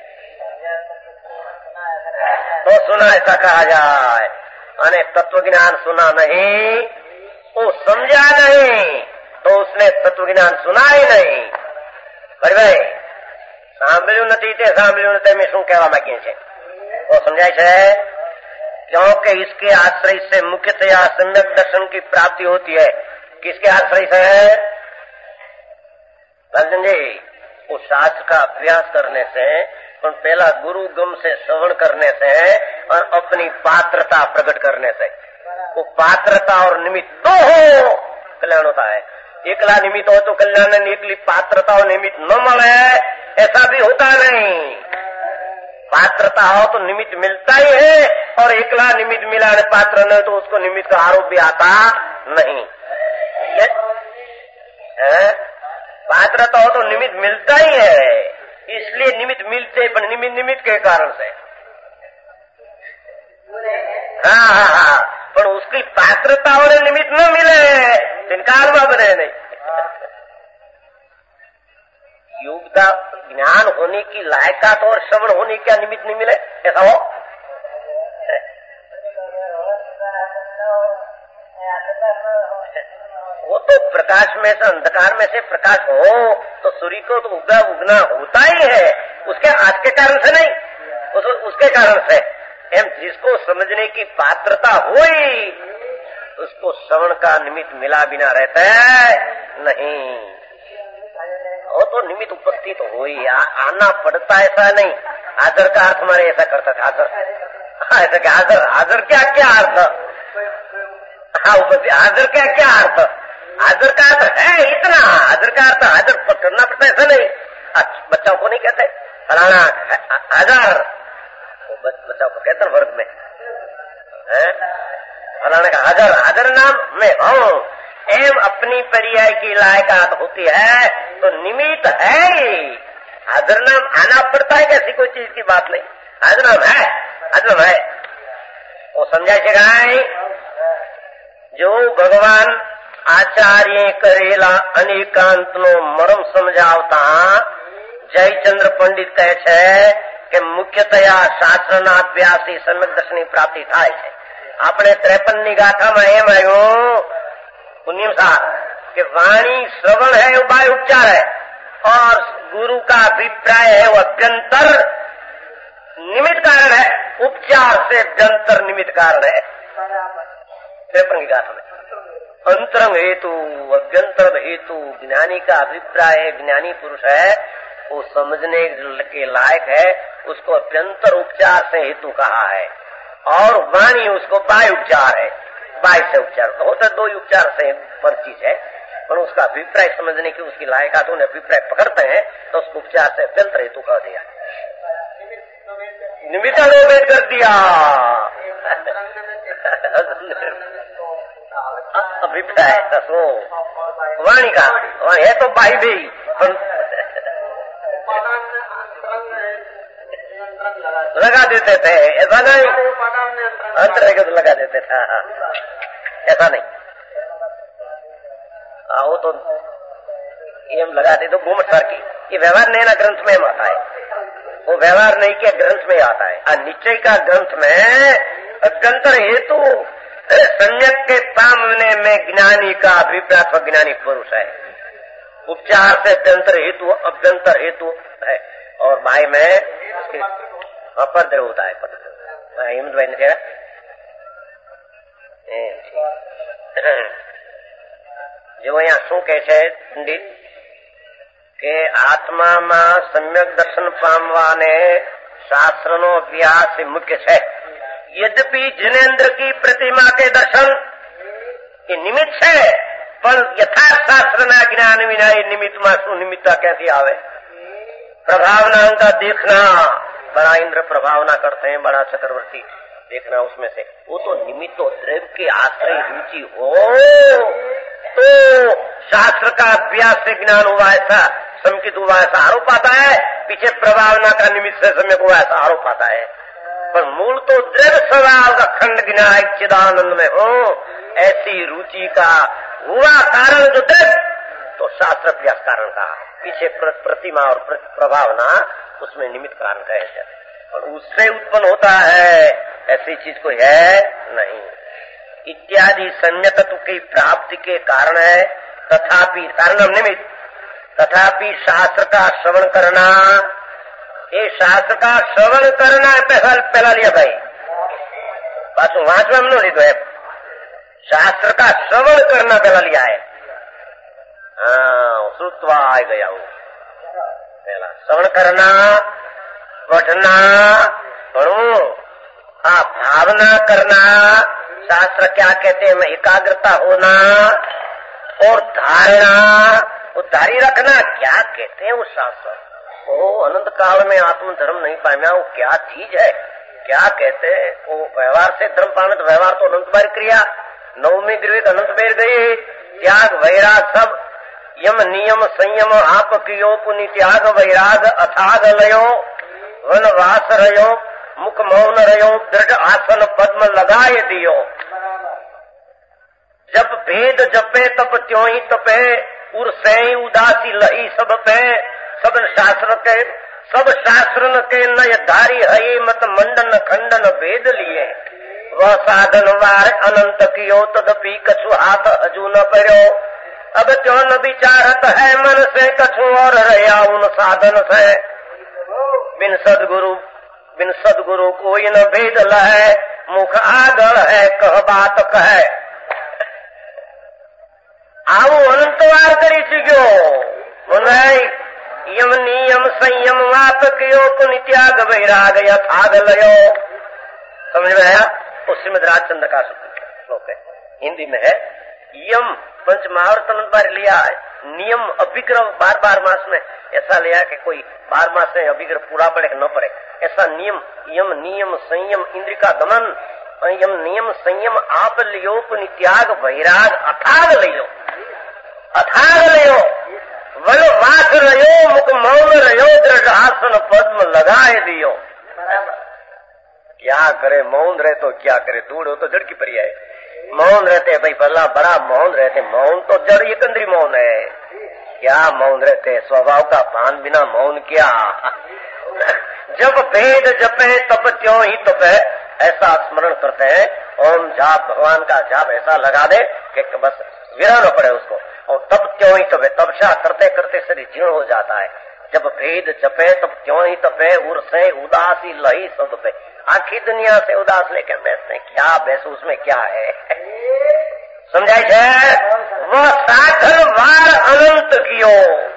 तो सुना ऐसा कहा जाए। अने तत्व ज्ञान सुना नहीं, वो समझा नहीं, तो उसने तत्व ज्ञान सुना ही नहीं। पर भाई सांभळ्युं नथी ते सांभळ्युं नथी में शुं कहेवा मांगीए छे, वो समझाय छे। क्योंकि इसके आश्रय से मुख्यतया सम्यक दर्शन की प्राप्ति होती है। किसके आश्रय से है राजन जी? वो शास्त्र का अभ्यास करने से, और पहला गुरु गम से श्रवण करने से और अपनी पात्रता प्रकट करने से। वो पात्रता और निमित्त दो हो कल्याण होता है। एकला निमित्त हो तो कल्याण ने एकली पात्रता हो निमित्त न मिले, ऐसा भी होता नहीं। पात्रता हो तो निमित्त मिलता ही है, और एकला निमित्त मिला ने पात्र न तो उसको निमित्त का आरोप भी आता नहीं। पात्रता हो तो निमित्त मिलता ही है, इसलिए निमित्त मिलते पर निमित्त के कारण से। हाँ, पर उसकी पात्रता और निमित्त न मिले इनकार बने नहीं। योग्यता ज्ञान होने की लायकात और श्रवण होने का निमित्त नहीं मिले, ऐसा हो? वो तो प्रकाश में से अंधकार में से प्रकाश हो तो सूर्य को तो उगना होता ही है, उसके आज के कारण से नहीं, उसके कारण से। जिसको समझने की पात्रता हुई उसको श्रवण का निमित्त मिला बिना रहता है नहीं। वो तो निमित्त उपस्थित तो हुई, आना पड़ता ऐसा नहीं। हाजर का अर्थ हमारे ऐसा करता था, हाजर ऐसा हाजर हाजर क्या क्या अर्थ? हाँ, उपस्थित हाजर क्या अर्थ? हाजर का अर्थ है इतना, हाजर का अर्थ हाजर करना पड़ता ऐसा नहीं। बच्चों को नहीं कहते फलाना हाजर, बच्चों को कहते वर्ग में फलाने का हाजर नाम में हूँ, एवं अपनी पर्याय की लायकात होती है तो निमित्त है ही। हाजर नाम आना पड़ता है, कैसी कोई चीज की बात नहीं। हाजर नाम है, हाजर है वो समझाए जो भगवान आचार्य करेला अनेकांत नो मरम समझावता जयचंद्र पंडित कहे छे કે મુખ્યતયા શાસ્ત્રના અભ્યાસથી સમ્યક દર્શનની પ્રાપ્તિ થાય છે। આપણે 53ની ગાથામાં એમ આવ્યું पुण्यसार कि वाणी श्रवण है वो बाह्य उपचार है, और गुरु का अभिप्राय है वो अभ्यंतर निमित्त कारण है, उपचार से अभ्यंतर निमित्त कारण है। 53 की गाथा में अंतरंग हेतु अभ्यंतर हेतु ज्ञानी का अभिप्राय है, ज्ञानी पुरुष है वो समझने के लायक है, उसको अभ्यंतर उपचार से हेतु कहा है, और वाणी उसको बाह्य उपचार है, बाह्य से उपचार होता है। दो ही उपचार से पर चीज है, पर उसका अभिप्राय समझने की उसकी लायकात उन्हें अभिप्राय पकड़ते हैं तो उसको उपचार से अभ्यंतर हेतु कह दिया, निमित्त भेद कर दिया। अभिप्राय तो वाणी का है तो बाह्य भी लगा देते थे, ऐसा नहीं अंतर तो लगा देते थे, ऐसा नहीं। वो तो ये हम लगाते तो घूमट सर की, ये व्यवहार नहीं ना ग्रंथ में आता है, वो व्यवहार नहीं किया ग्रंथ में आता है। निश्चय का ग्रंथ में अभ्यंतर हेतु सम्यक के सामने में ज्ञानी का अभिप्राय ज्ञानी पुरुष है, उपचार से अभ्यंतर हेतु है, और बाई में अपर होता है। हेमंत भाई ने कहा जो यहाँ शू कहे છે पंडित કે આત્મામાં સમ્યક દર્શન પામવાને શાસ્ત્રનો અભ્યાસ મુખ્ય છે। यद्यपि जिनेन्द्र की प्रतिमा के दर्शन ये निमित्त है, पर यथार्थ शास्त्रना ज्ञान विना ये निमित्त में शू निमित्ता कैसी आवे? प्रभावना उनका देखना, बड़ा इंद्र प्रभावना करते हैं, बड़ा चक्रवर्ती देखना, उसमें से वो तो निमित्त द्रव्य के आश्रय रुचि हो तो शास्त्र का अभ्यास से ज्ञान हुआ ऐसा संकित हुआ ऐसा आरोप आता है, पीछे प्रभावना का निमित्त से सम्यक हुआ ऐसा आरोप आता है, पर मूल तो द्रव्य स्वभाव का खंड ज्ञान चिदानंद में हो, ऐसी रुचि का हुआ कारण जो द्रव्य तो शास्त्र अभ्यास कारण का, पीछे प्रतिमा और प्रभावना उसमें निमित्त कारण का है, और उससे उत्पन्न होता है, ऐसी चीज कोई है नहीं। इत्यादि सम्यकत्व की प्राप्ति के कारण है, तथापि कारणम निमित्त, तथापि शास्त्र का श्रवण करना, ये शास्त्र का श्रवण करना है पहला लिया भाई, बस वहां से हमने लिखा है शास्त्र का श्रवण करना पहला लिया है। श्रुत्वा आ गया हूँ पहला श्रवण करना, पढ़ना, पढ़ू, भावना करना, शास्त्र क्या कहते हैं, एकाग्रता होना, और धारणा, वो धारी रखना क्या कहते हैं वो शास्त्र? वो अनंत काल में आत्म धर्म नहीं पाया, वो क्या चीज है, क्या कहते हैं? वो व्यवहार से धर्म पाना, तो व्यवहार तो अनंत बार क्रिया, नवमी गृहित अनंत बेर गई, त्याग वैराग सब, यम नियम संयम आप कियो, पुनि त्याग वैराग अथाग लयो, वनवास रयो, मुख मौन रयो, दृढ़ आसन पद्म लगाए दियो। जब भेद जपे तब त्यों ही तपे, उर से उदासी लही सब पे, सब शास्त्र के नय धारी है, मत मंडन खंडन भेद लिए, वह साधन वार अनंत कियो, तदपि कछु हाथ अजू न पर्यो। अब क्यों न विचारत है मन से, कछु और रहा उन साधन से, बिन सदगुरु कोई न भेद लहे, मुख आगल है कह बात कहे। आओ अनंतवार करी चुक्यो, यम नियम संयम माप कियो, पुनि त्याग वैराग यथाग लयो। समझ में आया? उस श्रीमद राजचंद्र का श्लोक है, हिंदी में है। यम पंच महावर्त बार लिया है, नियम अभिग्रह बार बार मास में ऐसा लिया कि कोई बार मास में अभिग्रह पूरा पड़े कि न पड़े, ऐसा नियम, यम नियम संयम इंद्र का दमन, यम नियम संयम आप लियो, पुनि त्याग वैराग अथाग लियो, अथाग लियो, वल वास रयो, मुख मौन रयो, दृढ़ आसन पद्म लगाए दियो। क्या करे, मौन रहे तो क्या करे, दूर हो तो जड़ की परिया है। मौन रहते भाई भला बड़ा मौन रहते, मौन तो जड़ एकंदरी मौन है, क्या मौन रहते, स्वभाव का भान बिना मौन क्या। जब भेद जपे तब त्यों ही तपे, ऐसा स्मरण करते हैं, ओम जाप भगवान का जाप ऐसा लगा दे कि बस विरा न पड़े उसको, और तब त्यों ही तपे, तपस्या करते करते शरीर जीर्ण हो जाता है। जब भेद जपे तब त्यों ही तपे, उर से उदासी लही सब पे। आखी दुनिया से उदास लेके बैठते, क्या बैस उसमें क्या है, समझाई है? वह साधन वार अनंत कियो,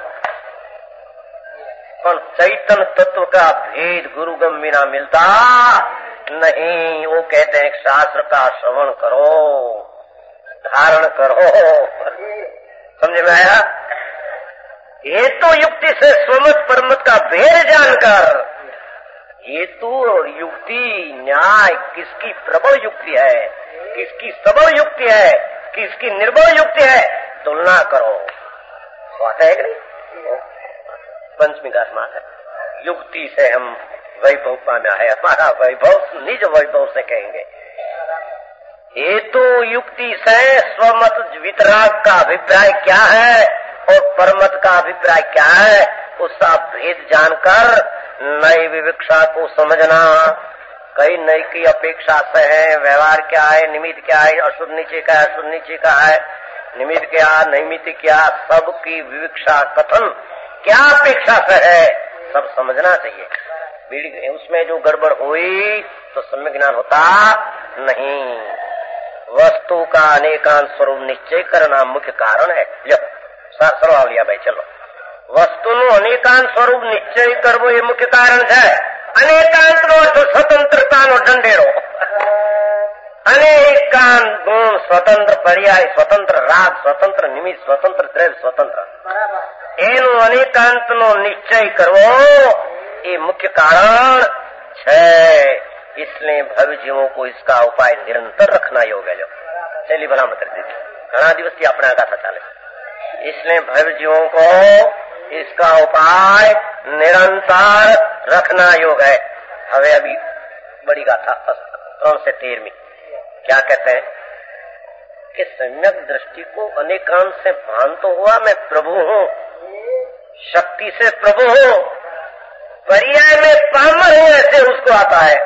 पर चैतन तत्व का भेद गुरु गम बिना मिलता नहीं। वो कहते हैं शास्त्र का श्रवण करो, धारण करो। समझ में आया? हेतु युक्ति से स्वमत परमत का भेद जानकर, हेतु और युक्ति न्याय किसकी प्रबल युक्ति है, किसकी सबल युक्ति है, किसकी निर्बल युक्ति है, तुलना करो। बात है कि नहीं? पंचमी का स्मार्ट है, युक्ति से हम वैभव पाना है, हमारा वैभव निज वैभव से कहेंगे। हेतु युक्ति से स्वमत वितराग का अभिप्राय क्या है और परमत का अभिप्राय क्या है, उसका भेद जानकर नई विवक्षा को समझना। कई नई की अपेक्षा से है, व्यवहार क्या है, निमित्त क्या है, अशुद्ध नीचे का है, अशुद्ध नीचे का है, निमित्त क्या, नैमित्त क्या, सबकी विवक्षा कथन क्या अपेक्षा से है, सब समझना चाहिए। उसमें जो गड़बड़ हुई तो सम्यक ज्ञान होता नहीं। वस्तु का अनेकांत स्वरूप निश्चय करना मुख्य कारण है। सरल लिया भाई, चलो। वस्तुનું અનેકાંત સ્વરૂપ નિશ્ચય કરવો એ મુખ્ય કારણ છે। અનેકાંતનો અર્થ સ્વતંત્રતાનો ઢંઢેરો, અનેકાંત ગુણ, સ્વતંત્ર પર્યાય, સ્વતંત્ર રાગ, સ્વતંત્ર નિમિત્ત, સ્વતંત્ર દ્રવ્ય, સ્વતંત્ર, એનો અનેકાંતનો નિશ્ચય કરવો એ મુખ્ય કારણ છે। इसलिए भव्य जीवों को इसका उपाय निरंतर रखना योग्य है। चलिए भला मत कर दीजिए, घना दिवस की अपना गाथा चाले। इसलिए भव्य जीवों को इसका उपाय निरंतर रखना योग है। हमें अभी बड़ी गाथा 3 से 13 क्या कहते हैं कि सम्यक दृष्टि को अनेकांत से भान तो हुआ मैं प्रभु हूँ, शक्ति से प्रभु हूँ, पर्याय में पामर हूँ, ऐसे उसको आता है।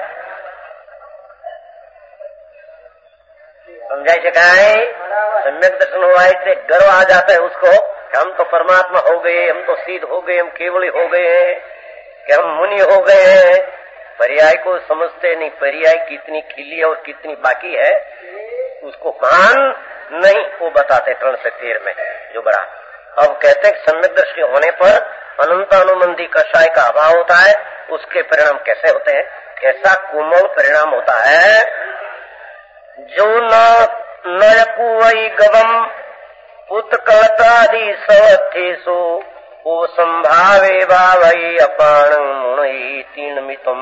समझाई से कहा है, सम्यक दर्शन हुआ है, गर्व आ जाता है उसको, हम तो परमात्मा हो गए, हम तो सिद्ध हो गए, हम केवल हो गए हैं, कि हम मुनि हो गए हैं। पर्याय को समझते नहीं, पर्याय कितनी खिली और कितनी बाकी है उसको भान नहीं, वो बताते 3 से 13 में जो बड़ा। अब कहते हैं सम्यक दृष्टि होने पर अनंतानुबंधी कषाय का अभाव होता है। उसके परिणाम कैसे होते हैं? कैसा कोमल परिणाम होता है, जो न कुवई गवम उत्कलतादि सवत्थेषु ओ संभावे भावई अपाण मुणई तीन मितम।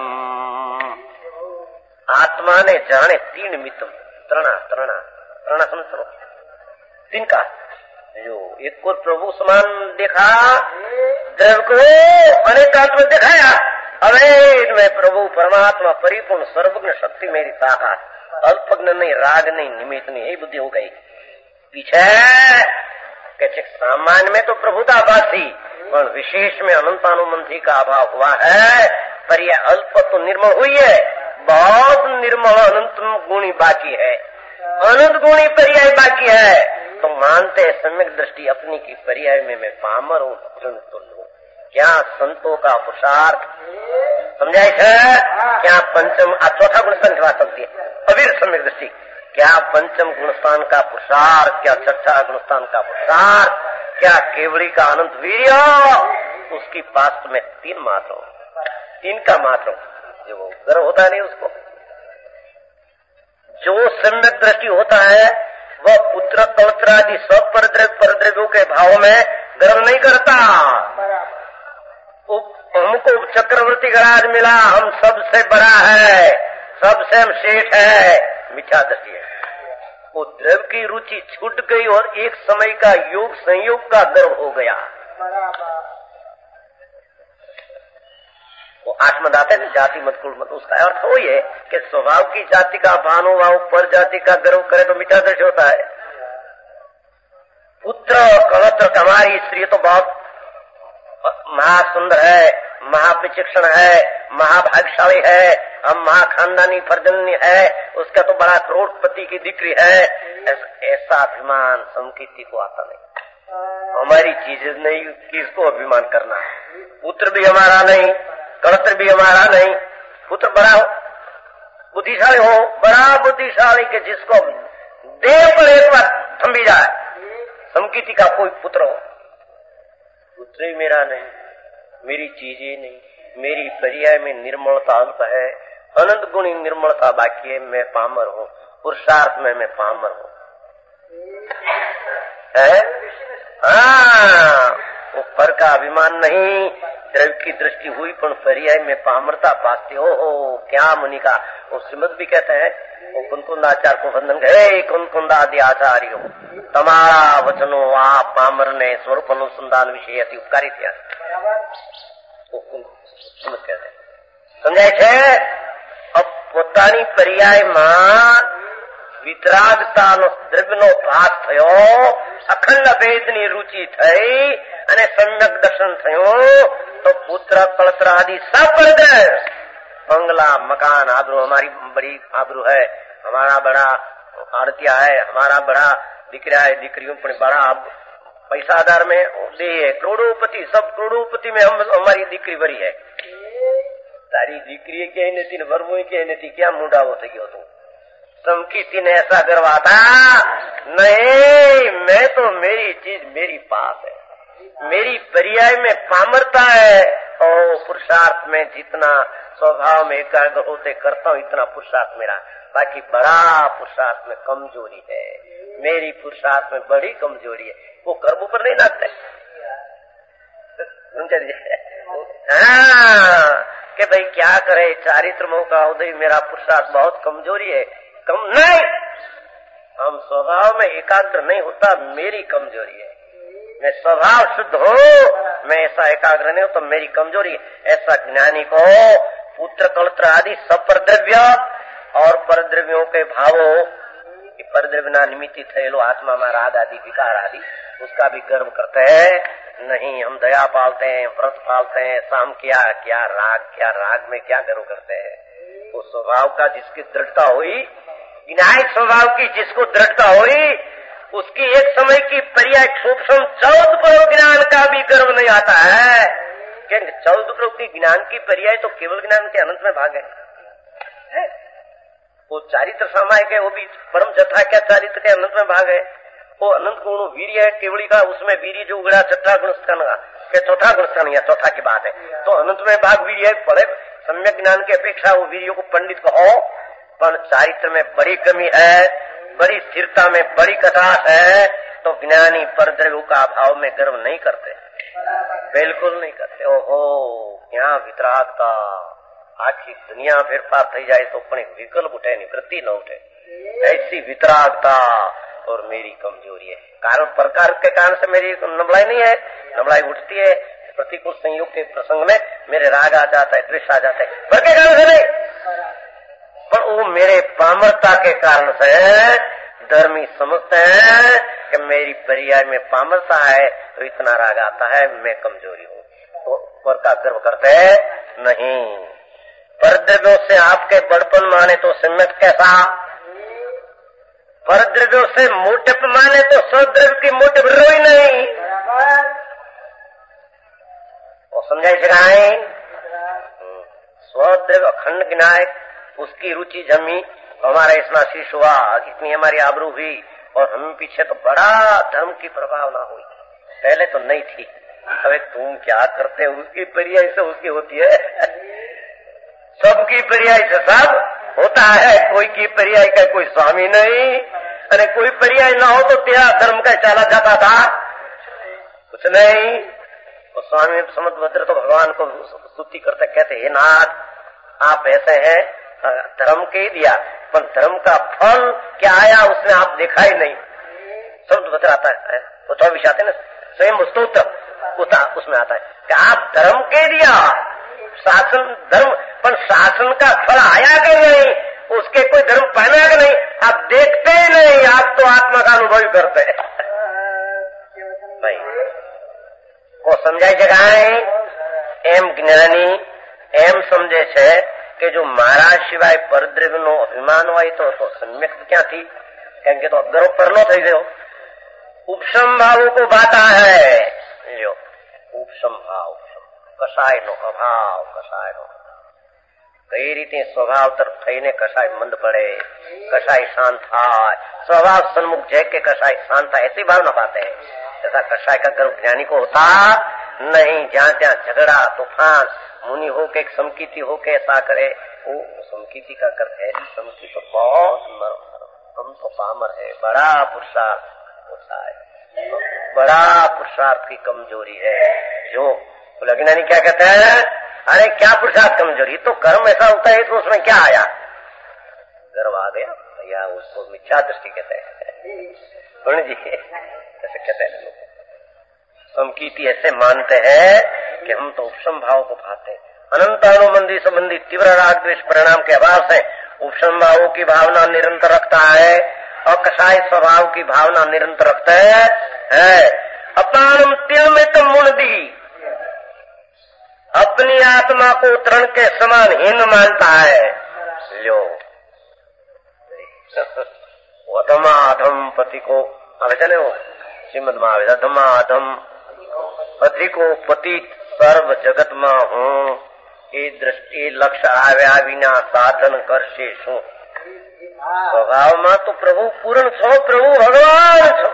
आत्मा ने जाने तीन मितम त्रणा समझो तीन का जो एक को प्रभु समान देखा, द्रव्य को अनेकात्म दिखाया। अवैध में प्रभु परमात्मा परिपूर्ण सर्वज्ञ शक्ति मेरी ताकत, अल्पज्ञ नहीं, राग नहीं, निमित्त नहीं, यही बुद्धि हो गई। पीछे कहते सामान्य में तो प्रभुता बासी, पर विशेष में अनंतानुमंथी का अभाव हुआ है। पर यह अल्प तो निर्मल हुई है, बहुत निर्मल अनंत गुणी बाकी है, अनंत गुणी पर्याय बाकी है। तो मानते हैं सम्यक दृष्टि अपनी की पर्याय में मैं पामर हूँ, तो लू क्या संतों का पुरुषार्थ समझाए है। क्या पंचम चौथा गुणस्थान की बात चलती है, अवीर सम्यक दृष्टि। क्या पंचम गुणस्थान का पुरुषार्थ, क्या छठा गुणस्थान का पुरुषार्थ, क्या केवड़ी का अनंत वीर्य, उसकी पास में तीन मात्र, तीन का मात्र जो गर्व होता नहीं उसको। जो सम्यक दृष्टि होता है वह पुत्र पवित्र आदि सब परद्रव्यों के भाव में गर्व नहीं करता। हमको चक्रवर्ती गराज मिला, हम सबसे बड़ा है, सबसे हम शेष है, मिथ्या दृष्टि है। वो द्रव्य की रुचि छूट गई और एक समय का योग संयोग का गर्व हो गया। वो आत्मदाता है जाति मत कुल मत, उसका अर्थ वो ये कि स्वभाव की जाति का भानुभाव पर जाति का गर्व करे तो मिथ्या दृष्टि होता है। पुत्र कलत्र हमारी स्त्री तो बहुत महासुंदर है, महाविचक्षण है, महाभाग्यशाली है, हम महाखानदानी फर्जन्य है, उसका तो बड़ा करोड़पति की दिक्री है। ऐसा अभिमान संकीर्ति को आता नहीं। हमारी चीज नहीं, किसको अभिमान करना है। पुत्र भी हमारा नहीं, कलत्र भी हमारा नहीं। पुत्र बड़ा बुद्धिशाली हो, बड़ा बुद्धिशाली के जिसको देह पर एक बार थम भी जाए, संकीर्ति का कोई पुत्र हो। पुत्र ही मेरा नहीं, मेरी चीजें नहीं, मेरी पर्याय में निर्मलता अल्प है, अनंत गुणी निर्मलता बाकी है, मैं पामर हूँ, पुरुषार्थ में मैं पामर हूँ। ऊपर का अभिमान नहीं, द्रव्य की दृष्टि हुई पर पर्याय में पामरता पाते हो। क्या मुनि का वो श्रीमद भी कहते हैं, वो कुंकुंदाचार को बंधन गए, कुंकुंदादि आचार्य हो तमारा वचनो आ पामर ने स्वरूप अनुसंधान विषय अति उपकारी थी। समझाय छे। अब પોતાની પર્યાયમાં વિતરાગતાનો દ્રવ્યનો ભાગ થયો, અખંડ ભેદની રુચિ થઈ અને સમ્યક દર્શન થયું तो पुत्र कलत्र आदि सब बढ़, बंगला मकान आबरू, हमारी बड़ी आबरू है, हमारा बड़ा आरतिया है, हमारा बड़ा दिकरा है, दिकरियों पर बड़ा पैसादार में दे है, करोड़ोपति, सब करोड़ोपति में हम हमारी दिकरी भरी है। तारी दिकरी क्या नहीं, वरवो क्या नहीं, क्या मुंडा हो गयो तू। समकीर्ति ने ऐसा करवाता नहीं, मैं तो मेरी चीज मेरी पास है, मेरी पर्याय में पामरता है और पुरुषार्थ में जितना स्वभाव में एकाग्र होते करता हूँ इतना पुरुषार्थ मेरा, बाकी बड़ा पुरुषार्थ में कमजोरी है, मेरी पुरुषार्थ में बड़ी कमजोरी है। वो कर्म पर नहीं नाचते कि भाई क्या करे, चारित्र मोह का उदय, मेरा पुरुषार्थ बहुत कमजोरी है। कम नहीं, हम स्वभाव में एकाग्र नहीं होता, मेरी कमजोरी है। मैं स्वभाव शुद्ध हूँ, मैं ऐसा एकाग्र नहीं हूँ तो मेरी कमजोरी है। ऐसा ज्ञानी को पुत्र कलत्र आदि सब परद्रव्य और परद्रव्यों के भावों, परद्रव्य निमित्त थयेलो आत्मा में राग आदि विकार आदि, उसका भी गर्व करते हैं। नहीं, हम दया पालते हैं, व्रत पालते हैं, शाम क्या राग में क्या गर्व करते हैं। वो स्वभाव का जिसकी दृढ़ता हुई, विनायक स्वभाव की जिसको दृढ़ता हुई, उसकी एक समय की पर्याय सूक्ष्म 14 प्रयोग ज्ञान का भी गर्व नहीं आता है। क्योंकि 14 प्रयोग की ज्ञान की पर्याय तो केवल ज्ञान के अनंत में भाग है। वो चारित्र सामायिक है, वो भी परम जथा क्या चारित्र के अनंत में भाग है। वो अनंत गुण वीर्य है केवली का, उसमें वीर्य जो उगड़ा छठा गुणस्थान का, चौथा गुणस्थान या चौथा की बात है, तो अनंत में भाग वीर्य पड़े। सम्यक ज्ञान की अपेक्षा वो वीर्य को पंडित कहो, पर चारित्र में बड़ी कमी है, बड़ी स्थिरता में बड़ी कटास है, तो ज्ञानी परद्रव्य का अभाव में गर्व नहीं करते, बिल्कुल नहीं करते। ओहो क्या वितरागता, आखी दुनिया फिर पार थी जाए तो पण विकल्प उठे नहीं, वृत्ति न उठे, ऐसी वितरागता और मेरी कमजोरी है। कारण प्रकार के कारण से मेरी नबलाई नहीं है, नबलाई उठती है प्रतिकूल संयोग के प्रसंग में, मेरे राग आ जाता है, द्वेष आ जाता है, पर के कारण से नहीं, पर वो मेरे पामरता के कारण से धर्मी समझते हैं कि मेरी पर्याय में पामरता है तो इतना राग आता है, मैं कमजोरी हूँ, तो पर का गर्व करते नहीं। परद्रव्यों से आपके बड़पन माने तो सम्यक कैसा, परद्रव्यों से मोटप माने तो स्वद्रव्य की मोटप रोई नहीं, वो समझाई सिखाए। स्वद्रव्य अखंड गिनाए, उसकी रुचि जमी, हमारा इतना शीश हुआ, इतनी हमारी आबरू हुई, और हम पीछे तो बड़ा धर्म की प्रभावना हुई, पहले तो नहीं थी। अरे तुम क्या करते हो, उसकी पर्याय से उसकी होती है, सबकी पर्याय से सब होता है, कोई की पर्याय का कोई स्वामी नहीं, अरे कोई पर्याय ना हो तो तेरा धर्म का चला जाता था, कुछ नहीं। तो स्वामी समुद्र तो भगवान को स्तुति करते, कहते हे नाथ आप ऐसे हैं, धर्म के ही दिया, पर धर्म का फल क्या आया उसने आप देखा ही नहीं। सब बतराता है, वो 24 आते ना स्वयं स्तोत्र उसमें आता है कि आप धर्म के दिया शासन धर्म, पर शासन का फल आया कि नहीं, उसके कोई धर्म पहना कि नहीं, आप देखते ही नहीं, आप तो आत्मा का अनुभव ही करते हैं। भाई को समझाई जगह एम ज्ञानी एम समझे છે કે જો મારા સિવાય પરદ્રવ્યનો અભિમાન હોય તો સમ્યક ક્યાંથી, કેમ કે તો અગરો પરનો થઈ ગયો। ઉપસમ ભાવ को बाता है, લ્યો ઉપસમ ભાવ, કસાયનો અભાવ, કસાયનો કઈ રીતે સ્વભાવ તરફ થઈને કસાય મંદ પડે, કસાય શાંત થાય, स्वभाव सन्मुख जय के कसाय शांत था, ऐसी भावना पाते हैं। ऐसा कसाय का गर्व ज्ञानी को होता नहीं, जहाँ जहाँ झगड़ा तूफान मुनि हो के समकीति हो के ऐसा करे, वो समकीति का कर है, समकी तो बहुत नरम, हम तो पामर है, बड़ा पुरुषार्थ होता है, तो बड़ा पुरुषार्थ की कमजोरी है। जो ज्ञानी क्या कहते हैं, अरे क्या पुरुषार्थ कमजोरी, तो कर्म ऐसा होता है तो उसमें क्या आया, गर्व आ गया, या उसको मिथ्या दृष्टि कहते हैं जी, ऐसे कहते हैं लोग। समकीति ऐसे मानते हैं कि हम तो उपसम भाव को पाते हैं, अनंत अनुबंधी संबंधी तीव्र राग द्वेष परिणाम के अभाव से उपसम भावों की भावना निरंतर रखता है, और कसाय स्वभाव की भावना निरंतर रखता है। अपानम तिल में तो मुंडी, अपनी आत्मा को तृण के समान हीन मानता है। लो अधमाधम पति को आवे वो श्रीमद में आवे, अधमाधम पति को पति सर्व जगत में हूँ, ये दृष्टि लक्ष्य आव्या विना साधन करशे शू। स्वभाव में तो प्रभु पूर्ण छो, प्रभु भगवान छो,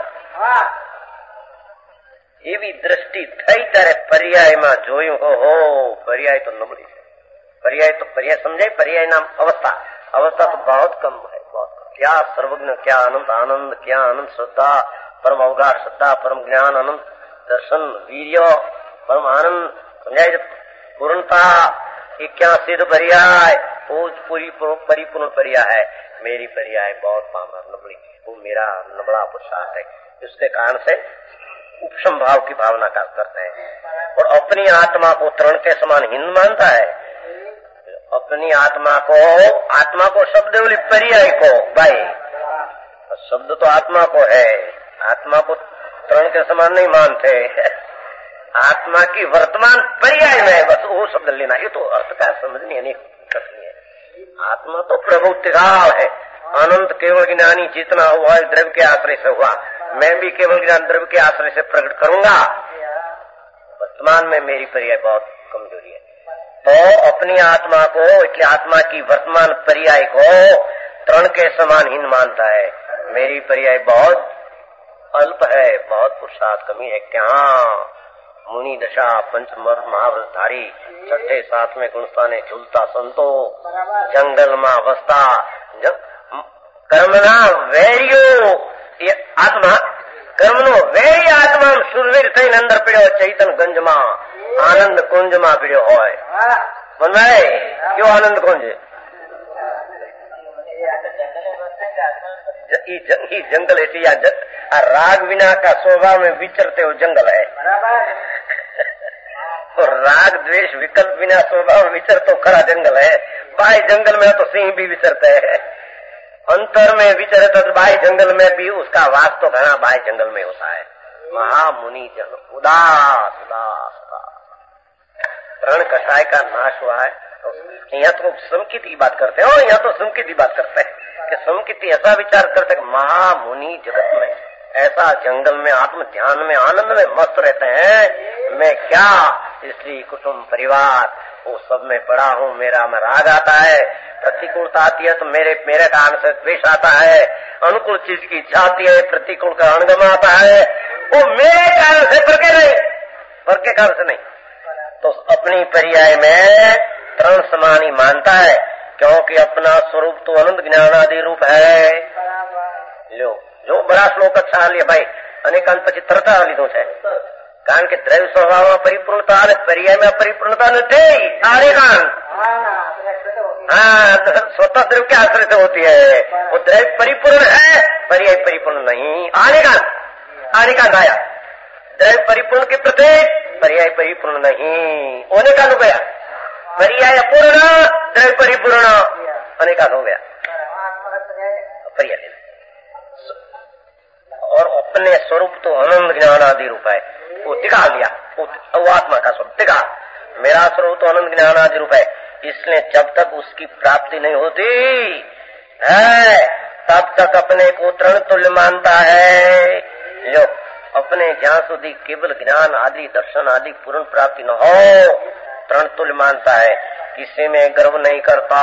एवी दृष्टि थई तारे पर्याय में जोयू हो, पर्याय तो नबड़ी है, पर्याय तो पर्याय समझे, पर्याय नाम अवस्था, अवस्था तो बहुत कम है, बहुत कम। क्या सर्वज्ञ, क्या अनंत आनंद, क्या अनंत श्रद्धा, परम अवगाढ़ श्रद्धा, परम ज्ञान, अनंत दर्शन, वीर्य, परम आनंद, समझाए पूर्णता, ये क्या सिद्ध पर्याय, पूरी परिपूर्ण पर्याय है। मेरी पर्याय बहुत पामर नबड़ी, वो मेरा नबड़ा पुरुषार्थ है, इसके कारण से उपसम भाव की भावना का करते हैं, और अपनी आत्मा को तृण के समान हीन मानता है। अपनी आत्मा को शब्द बोली पर्याय को, भाई शब्द तो आत्मा को है, आत्मा को तृण के समान नहीं मानते, आत्मा की वर्तमान पर्याय में बस वो शब्द लेना, ये तो अर्थ का समझनी अनेक कठिन है। आत्मा तो प्रभु तिगाव है, अनंत केवल ज्ञानी जितना हुआ द्रव्य के आश्रय से हुआ, मैं भी केवल ज्ञान द्रव्य के आश्रय से प्रकट करूंगा। वर्तमान में मेरी पर्याय बहुत कमजोरी है, तो अपनी आत्मा को, इसलिए आत्मा की वर्तमान पर्याय को तृण के समान हीन मानता है। मेरी पर्याय बहुत अल्प है, बहुत पुरुषार्थ कमी है। क्या मुनि दशा पंचमर महाव्रतधारी छठे सातवें गुणस्थाने झूलता संतो, जंगल में अवस्था कर्मना वैरियो, ये आत्मा કર્મનો વેરી આત્મા સુરવીર થઈને અંદર પીડ્યો ચૈતન ગંજમાં આનંદ કુંજમાં પીડ્યો હોય. મનભાઈ કયો આનંદ કુંજ? ये जंगल है, राग विना का स्वभाव में विचरते हो जंगल है. और राग द्वेष विकल्प बिना स्वभाव में विचर तो खरा जंगल है. बाह्य जंगल में तो सिंह भी विचरते हैं, अंतर में विचरे तो बाह्य जंगल में भी उसका वास तो घना बाह्य जंगल में होता है. महामुनि जन उदास उदास रण कषाय का नाश हुआ है. यहाँ तो संकित की बात करते हो, यहाँ तो संकित की बात करते हैं कि संकित ऐसा विचार करते कि महामुनि जगत में ऐसा जंगल में आत्म ध्यान में आनंद में मस्त रहते हैं. मैं क्या इसलिए कुटुंब परिवार वो सब में पड़ा हूँ. मेरा में राग आता है, प्रतिकूलता आती है तो मेरे कारण से द्वेष आता है. अनुकूल चीज की इच्छा आती है, प्रतिकूल का अणगम आता है. वो मेरे कारण से पर के कारण से नहीं. तो अपनी पर्याय में तरण समानी मानता है, क्योंकि अपना स्वरूप तो अनंत ज्ञान आदि रूप है. लो जो बड़ा श्लोक अच्छा लिया भाई, अनेकांत પછી તરતા લીધો છે. કારણ કે દ્રવ્ય સ્વભાવમાં પરિપૂર્ણતા અને પર્યાય में परिपूर्णता નથી. अनेकांत स्वतः द्रव्य के आश्रय से होती है. वो द्रव्य परिपूर्ण है, पर्याय परिपूर्ण नहीं. अनेकांत आया, द्रव्य परिपूर्ण के प्रत्येक पर्याय परिपूर्ण नहीं. अनेकांत हो गया, पर्याय अपूर्ण द्रव्य परिपूर्ण, अनेकांत हो गया पर्याय. और अपने स्वरूप तो अनंत ज्ञान आदि रूप है. वो दिखा लिया, वो आत्मा का स्वरूप दिखा. मेरा स्वरूप तो अनंत ज्ञान आदि रूप है. इसलिए जब तक उसकी प्राप्ति नहीं होती है तब तक अपने को तृण तुल्य मानता है. जो अपने जहाँ सुधी केवल ज्ञान आदि दर्शन आदि पूर्ण प्राप्ति न हो तृण तुल्य मानता है. किसी में गर्व नहीं करता,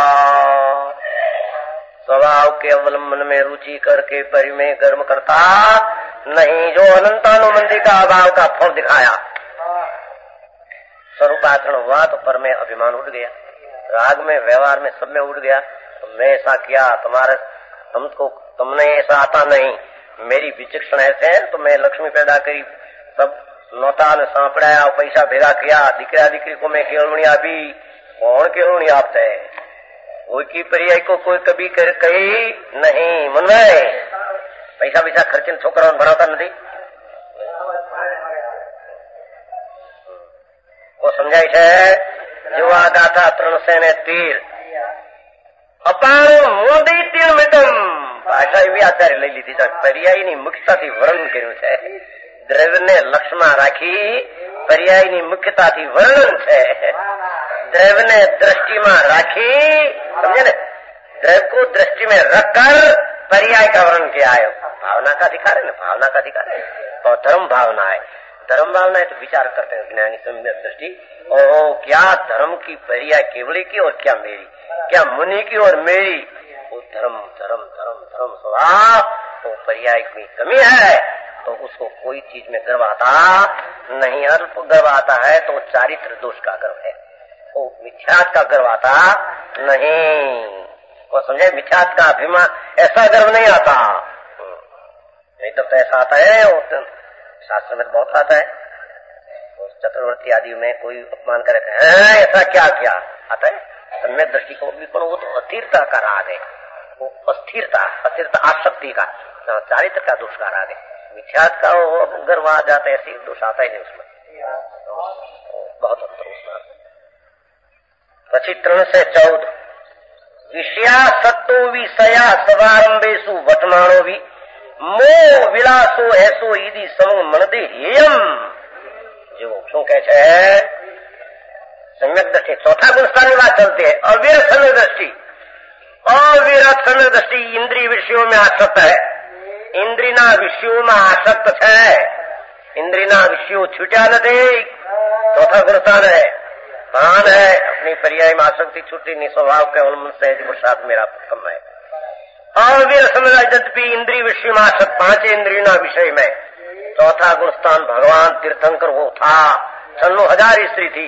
स्वभाव के अवलंबन में रुचि करके परि में गर्व करता नहीं. जो अनंतानुबंधी का अभाव का फल दिखाया, स्वरूपाचरण हुआ तो पर में अभिमान उठ गया, राग में व्यवहार में सब में उठ गया. तो मैं ऐसा किया, तुमने ऐसा आता नहीं. मेरी विचक्षण ऐसे है तो मैं लक्ष्मी पैदा करी, सब नौता ने सांपड़ाया, पैसा भेगा किया, दीकरा दीकरी को मैं केवणी आपी. कौन केवणी आपते? कोई की पर्याय को कोई कभी कही नहीं. मन में पैसा पैसा खर्चे छोकरा भराता नहीं. वो समझाय છે જેવા ગાથા 313 અપાર મોદી તીર મિટમ. ભાષા એવી આધારે લઈ લીધી છે. પર્યાયની મુખ્યતાથી વર્ણન કર્યું છે. દ્રવ્યને લક્ષ્યમાં રાખી પર્યાયની મુખ્યતાથી વર્ણન છે. દ્રવ્યને દ્રષ્ટિમાં રાખી, समझे ना, द्रव्य को दृष्टि में रखकर पर्याय का वर्णन किया है. भावना का अधिकार है ना, भावना का अधिकार है. और धर्म भावना है. धर्म भावना है तो विचार करते हैं ज्ञानी सम्यक दृष्टि. ओ क्या धर्म की पर्याय केवली की और क्या मेरी, क्या मुनि की और मेरी. वो धर्म धर्म धर्म धर्म स्वभाव वो पर्याय की कमी है तो उसको कोई चीज में गर्व आता नहीं. अल्प गर्व आता है तो चारित्र दोष का गर्व है. वो मिथ्यात का गर्व आता नहीं. वो समझे, मिथ्यात का अभिमान ऐसा गर्व नहीं आता. नहीं तो ऐसा आता है, शास्त्र में बहुत आता है. उस चतुर्वर्ती आदि में कोई अपमान करे ऐसा क्या किया आता है. सम्यक दृष्टि को भी वो तो अस्थिरता का राग है. वो अस्थिरता आसक्ति का, चारित्र का दोष का राग है. मिथ्यात का वो गर्व आ जाता है, ऐसी दोष आता ही नहीं उसमें. बहुत अंतर उसमें. પછી 314 વિષયા સત્તો વિષયા સવારંભેસુ વટમાણો મો વિલાસો એસો ઈદી સમૂહ મનદે હેયમ. જો શું કહે છે सम्यक दृष्टि. चौथा गुणस्थान की बात चलती है. अविरत सम्यक दृष्टि. अविरत सम्यक दृष्टि इंद्रिय विषयों में आसक्त है. इंद्रियना विषयों में आसक्त है. इंद्रियना विषयों छूटा नहीं. चौथा गुणस्थान है, भान है. अपनी पर्याय में आसक्ति छूटी नहीं. स्वभाव के अवलंबन से पुरुषार्थ मेरा कम है. अविर समझी इंद्रिय विषय में आसक्त, 5 इंद्रियों विषय में. चौथा गुणस्थान भगवान तीर्थंकर वो था. 96,000 स्त्री थी.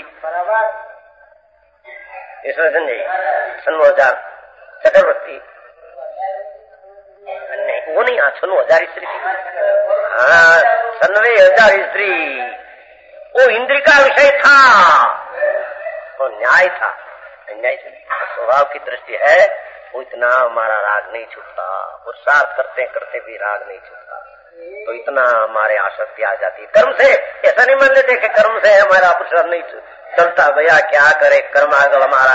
इसमें समझे 96,000 चक्रवर्ती नहीं. एक वो नहीं 96,000 स्त्री थी, हाँ 96,000 स्त्री, वो इंद्र का विषय था, वो न्याय था, अन्याय स्वभाव की दृष्टि है, वो इतना हमारा राग नहीं छूटता, पुरुषार्थ करते करते भी राग नहीं छूटता, तो इतना हमारे आसक्ति आ जाती है कर्म से। ऐसा नहीं मान लेते कि कर्म से हमारा पुरुषार्थ नहीं चलता, भैया क्या करे, कर्म आगल हमारा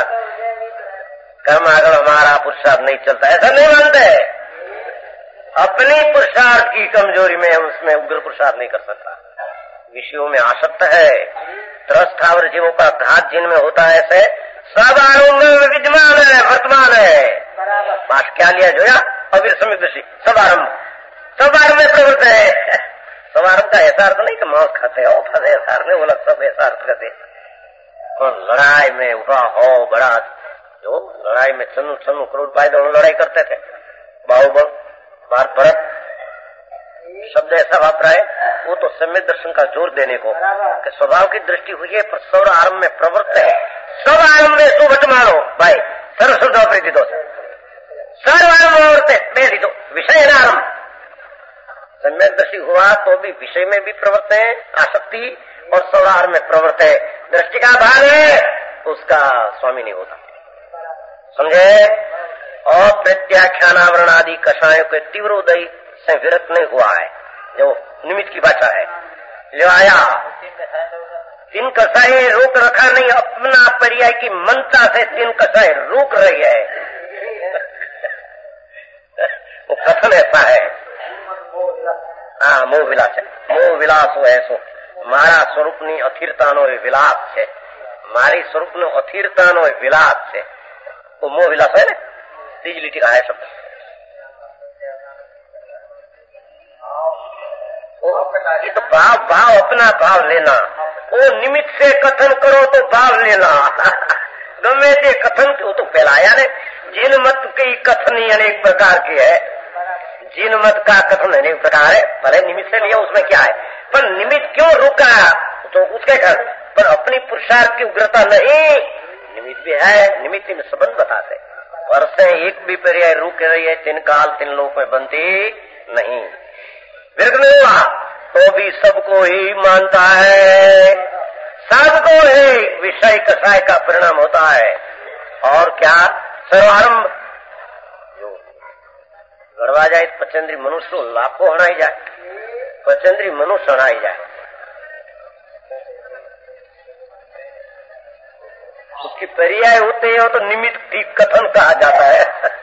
पुरुषार्थ नहीं चलता, ऐसा नहीं मानते। अपनी पुरुषार्थ की कमजोरी में उसमें उग्र पुरुषार्थ नहीं कर सकता, विषयों में आसक्त है, त्रस्थावर जीवों का घात जिनमें होता है, ऐसे सब आरंभ में विद्यमान है, वर्तमान है। पाठ क्या लिया जोया, अवीर समित सब आरंभ में प्रवृत्त है। सब आरंभ का ऐसा अर्थ नहीं कि मांस खाते हो, ऐसा अर्थ नहीं बोला, सब ऐसा अर्थ करते। और लड़ाई में उठा हो बड़ा, जो लड़ाई में छन्नू करोड़ भाई दोनों लड़ाई करते थे, बाहुबल भारत भरत शब्द ऐसा वापरा है, वो तो सम्यक दर्शन का जोर देने को कि स्वभाव की दृष्टि हुई है, पर सौर आरंभ में प्रवृत्त है। सब आरंभ में सुबट मानो भाई, सर्वशुद्ध प्रीति दो सर्व आरंभ पहली तो विषय आरंभ, सम्यक दृष्टि हुआ तो भी विषय में भी प्रवृत्त है आसक्ति, और सौर आरंभ में प्रवृत्त है, दृष्टि का भाग है, उसका स्वामी नहीं होता, समझे। और प्रत्याख्यानावरण आदि कषायों के तीव्र उदय से विरक्त नहीं हुआ है, जो निमित्त की भाषा है, जो आया 3 कषाय रोक रखा नहीं, अपना पर्याय की मनता से 3 कषाय रोक रही है। वो कथन ऐसा है, हाँ मोह विलास है, मोह विलास हो ऐसो मारा स्वरूप ની અથિરતાનો વિલાસ છે, મારી સ્વરૂપનો અથિરતાનો વિલાસ છે, वो मोह विलास है ना, तीज लिटी का है शब्द। ये तो भाव अपना भाव लेना, वो निमित्त से कथन करो तो भाव लेना, गमे ते कथन वो तो फैलाया ने। जिन मत की कथनी अनेक प्रकार की है, जिन मत का कथन अनेक प्रकार है, भले निमित्त से लिया उसमें क्या है, पर निमित्त क्यों रुका तो उसके घर पर अपनी पुरुषार्थ की उग्रता नहीं, निमित्त भी है, निमित्त में संबंध बताते। वर्षे एक भी पर्याय रुक रही है, 3 काल 3 लोक में बनती नहीं, विरक्त नहीं हुआ तो भी सबको ही मानता है, सबको ही विषय कषाय का परिणाम होता है। और क्या सर्वारंभ जो गड़वा जाए, पचेंद्री मनुष्य तो लाखों हणाई जाए, पचेंद्री मनुष्य हणाई जाए, उसकी पर्याय होते हो तो निमित्त ठीक कथन कहा जाता है।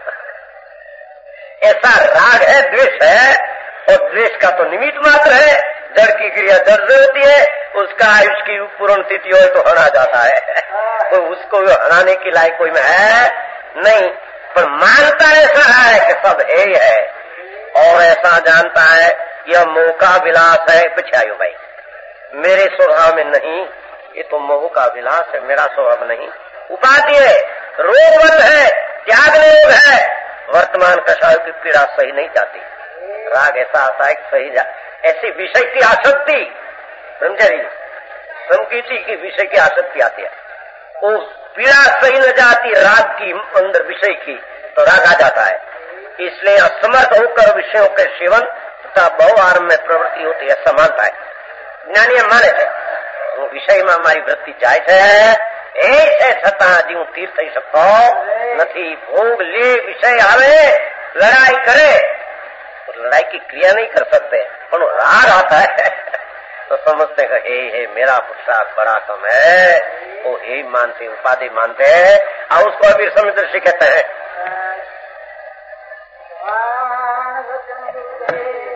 ऐसा राग है, द्वेष है, और द्वेष का तो निमित्त मात्र है, जड़ की क्रिया जड़ से होती है, उसका आयुष की पूर्ण तिथि हो तो हरा जाता है, तो उसको हराने की लायक कोई में है नहीं, पर मानता ऐसा है कि सब है ही है, और ऐसा जानता है यह मोह का विलास है। पिछायो भाई, मेरे स्वभाव में नहीं, ये तो मोह का विलास है, मेरा स्वभाव नहीं, उपाधि है, रोगवत है, त्याग योग है, वर्तमान कषायों की पीड़ा सही नहीं जाती, राग ऐसा आता है कि सही जा, ऐसी विषय की आसक्ति, ब्रह्मचारी संकीर्ति की विषय की आसक्ति आती है, वो पीड़ा सही न जाती राग की अंदर विषय की, तो राग आ जाता है। इसलिए असमर्थ होकर विषयों के सेवन तथा बहु आरंभ में प्रवृत्ति होती है, समानता है। ज्ञानी माने थे वो विषय में हमारी वृत्ति जाए છે છતાં હજી હું તીર થઈ શકતો નથી। ભોગ ले विषय आवे, लड़ाई करे, लड़ाई की क्रिया नहीं कर सकते, पर राग आता है तो समझते हैं हे मेरा पुरुषार्थ बड़ा कम है, वो हे मानते, उपाधि मानते हैं, और उसको अभी समुद्र से कहते हैं।